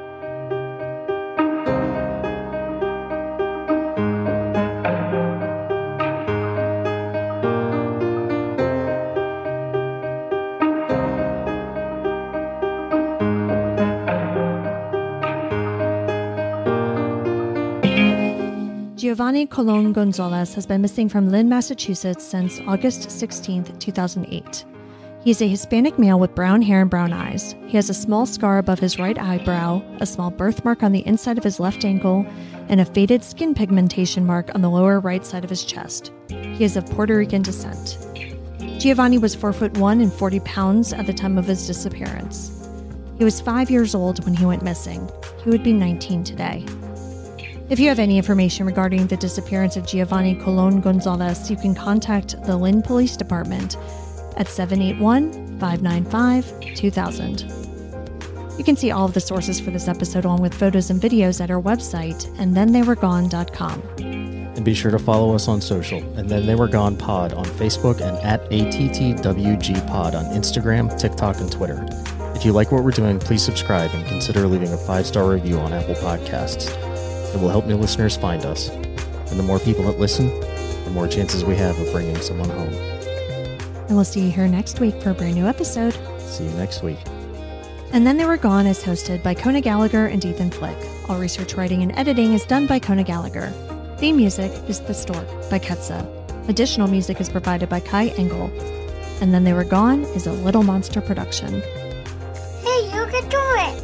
Giovanni Colon Gonzalez has been missing from Lynn, Massachusetts since August sixteenth, two thousand eight. He is a Hispanic male with brown hair and brown eyes. He has a small scar above his right eyebrow, a small birthmark on the inside of his left ankle, and a faded skin pigmentation mark on the lower right side of his chest. He is of Puerto Rican descent. Giovanni was four foot one and forty pounds at the time of his disappearance. He was five years old when he went missing. He would be nineteen today. If you have any information regarding the disappearance of Giovanni Colon Gonzalez, you can contact the Lynn Police Department at seven eight one, five nine five, two thousand. You can see all of the sources for this episode along with photos and videos at our website, and then they were gone dot com. And be sure to follow us on social, and then they were gone pod on Facebook and at A T T W G pod on Instagram, TikTok, and Twitter. If you like what we're doing, please subscribe and consider leaving a five-star review on Apple Podcasts. It will help new listeners find us. And the more people that listen, the more chances we have of bringing someone home. And we'll see you here next week for a brand new episode. See you next week. And Then They Were Gone is hosted by Kona Gallagher and Ethan Flick. All research, writing, and editing is done by Kona Gallagher. Theme music is The Stork by Ketsa. Additional music is provided by Kai Engel. And Then They Were Gone is a Little Monster production. Hey, you can do it!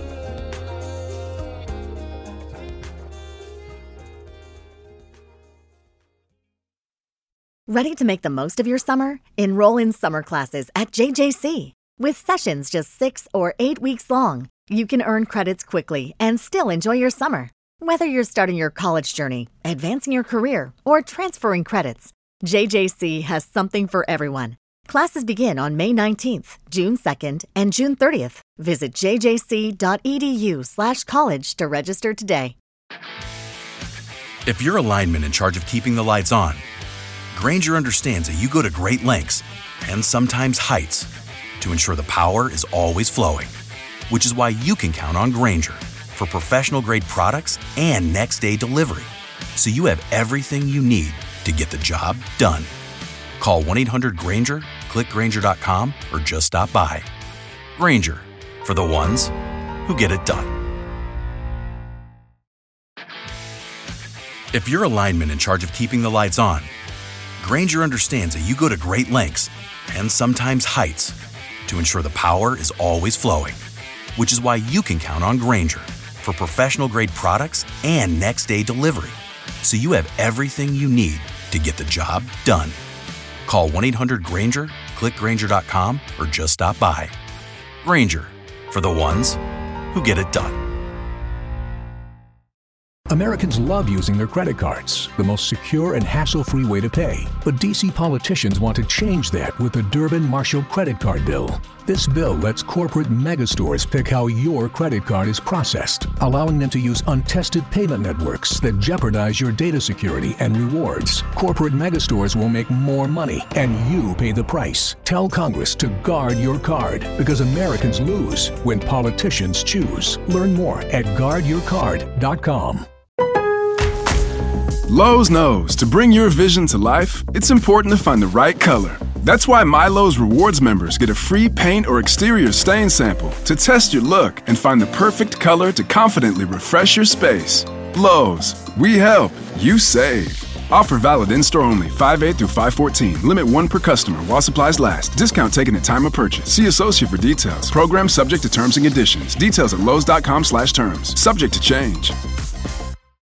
Ready to make the most of your summer? Enroll in summer classes at J J C. With sessions just six or eight weeks long, you can earn credits quickly and still enjoy your summer. Whether you're starting your college journey, advancing your career, or transferring credits, J J C has something for everyone. Classes begin on May nineteenth, June second, and June thirtieth. Visit jjc.edu slash college to register today. If you're a lineman in charge of keeping the lights on, Grainger understands that you go to great lengths and sometimes heights to ensure the power is always flowing, which is why you can count on Grainger for professional-grade products and next-day delivery, so you have everything you need to get the job done. Call one eight hundred Grainger, click Grainger dot com, or just stop by. Grainger, for the ones who get it done. If you're a lineman in charge of keeping the lights on, Grainger understands that you go to great lengths and sometimes heights to ensure the power is always flowing, which is why you can count on Grainger for professional-grade products and next-day delivery, so you have everything you need to get the job done. Call one eight hundred Grainger, click Grainger dot com, or just stop by. Grainger, for the ones who get it done. Americans love using their credit cards, the most secure and hassle-free way to pay. But D C politicians want to change that with the Durbin-Marshall credit card bill. This bill lets corporate megastores pick how your credit card is processed, allowing them to use untested payment networks that jeopardize your data security and rewards. Corporate megastores will make more money, and you pay the price. Tell Congress to guard your card, because Americans lose when politicians choose. Learn more at guard your card dot com. Lowe's knows to bring your vision to life, it's important to find the right color. That's why My Lowe's Rewards members get a free paint or exterior stain sample to test your look and find the perfect color to confidently refresh your space. Lowe's, we help, you save. Offer valid in-store only, five eight through five fourteen. Limit one per customer while supplies last. Discount taken at time of purchase. See associate for details. Program subject to terms and conditions. Details at lowes dot com slash terms. Subject to change.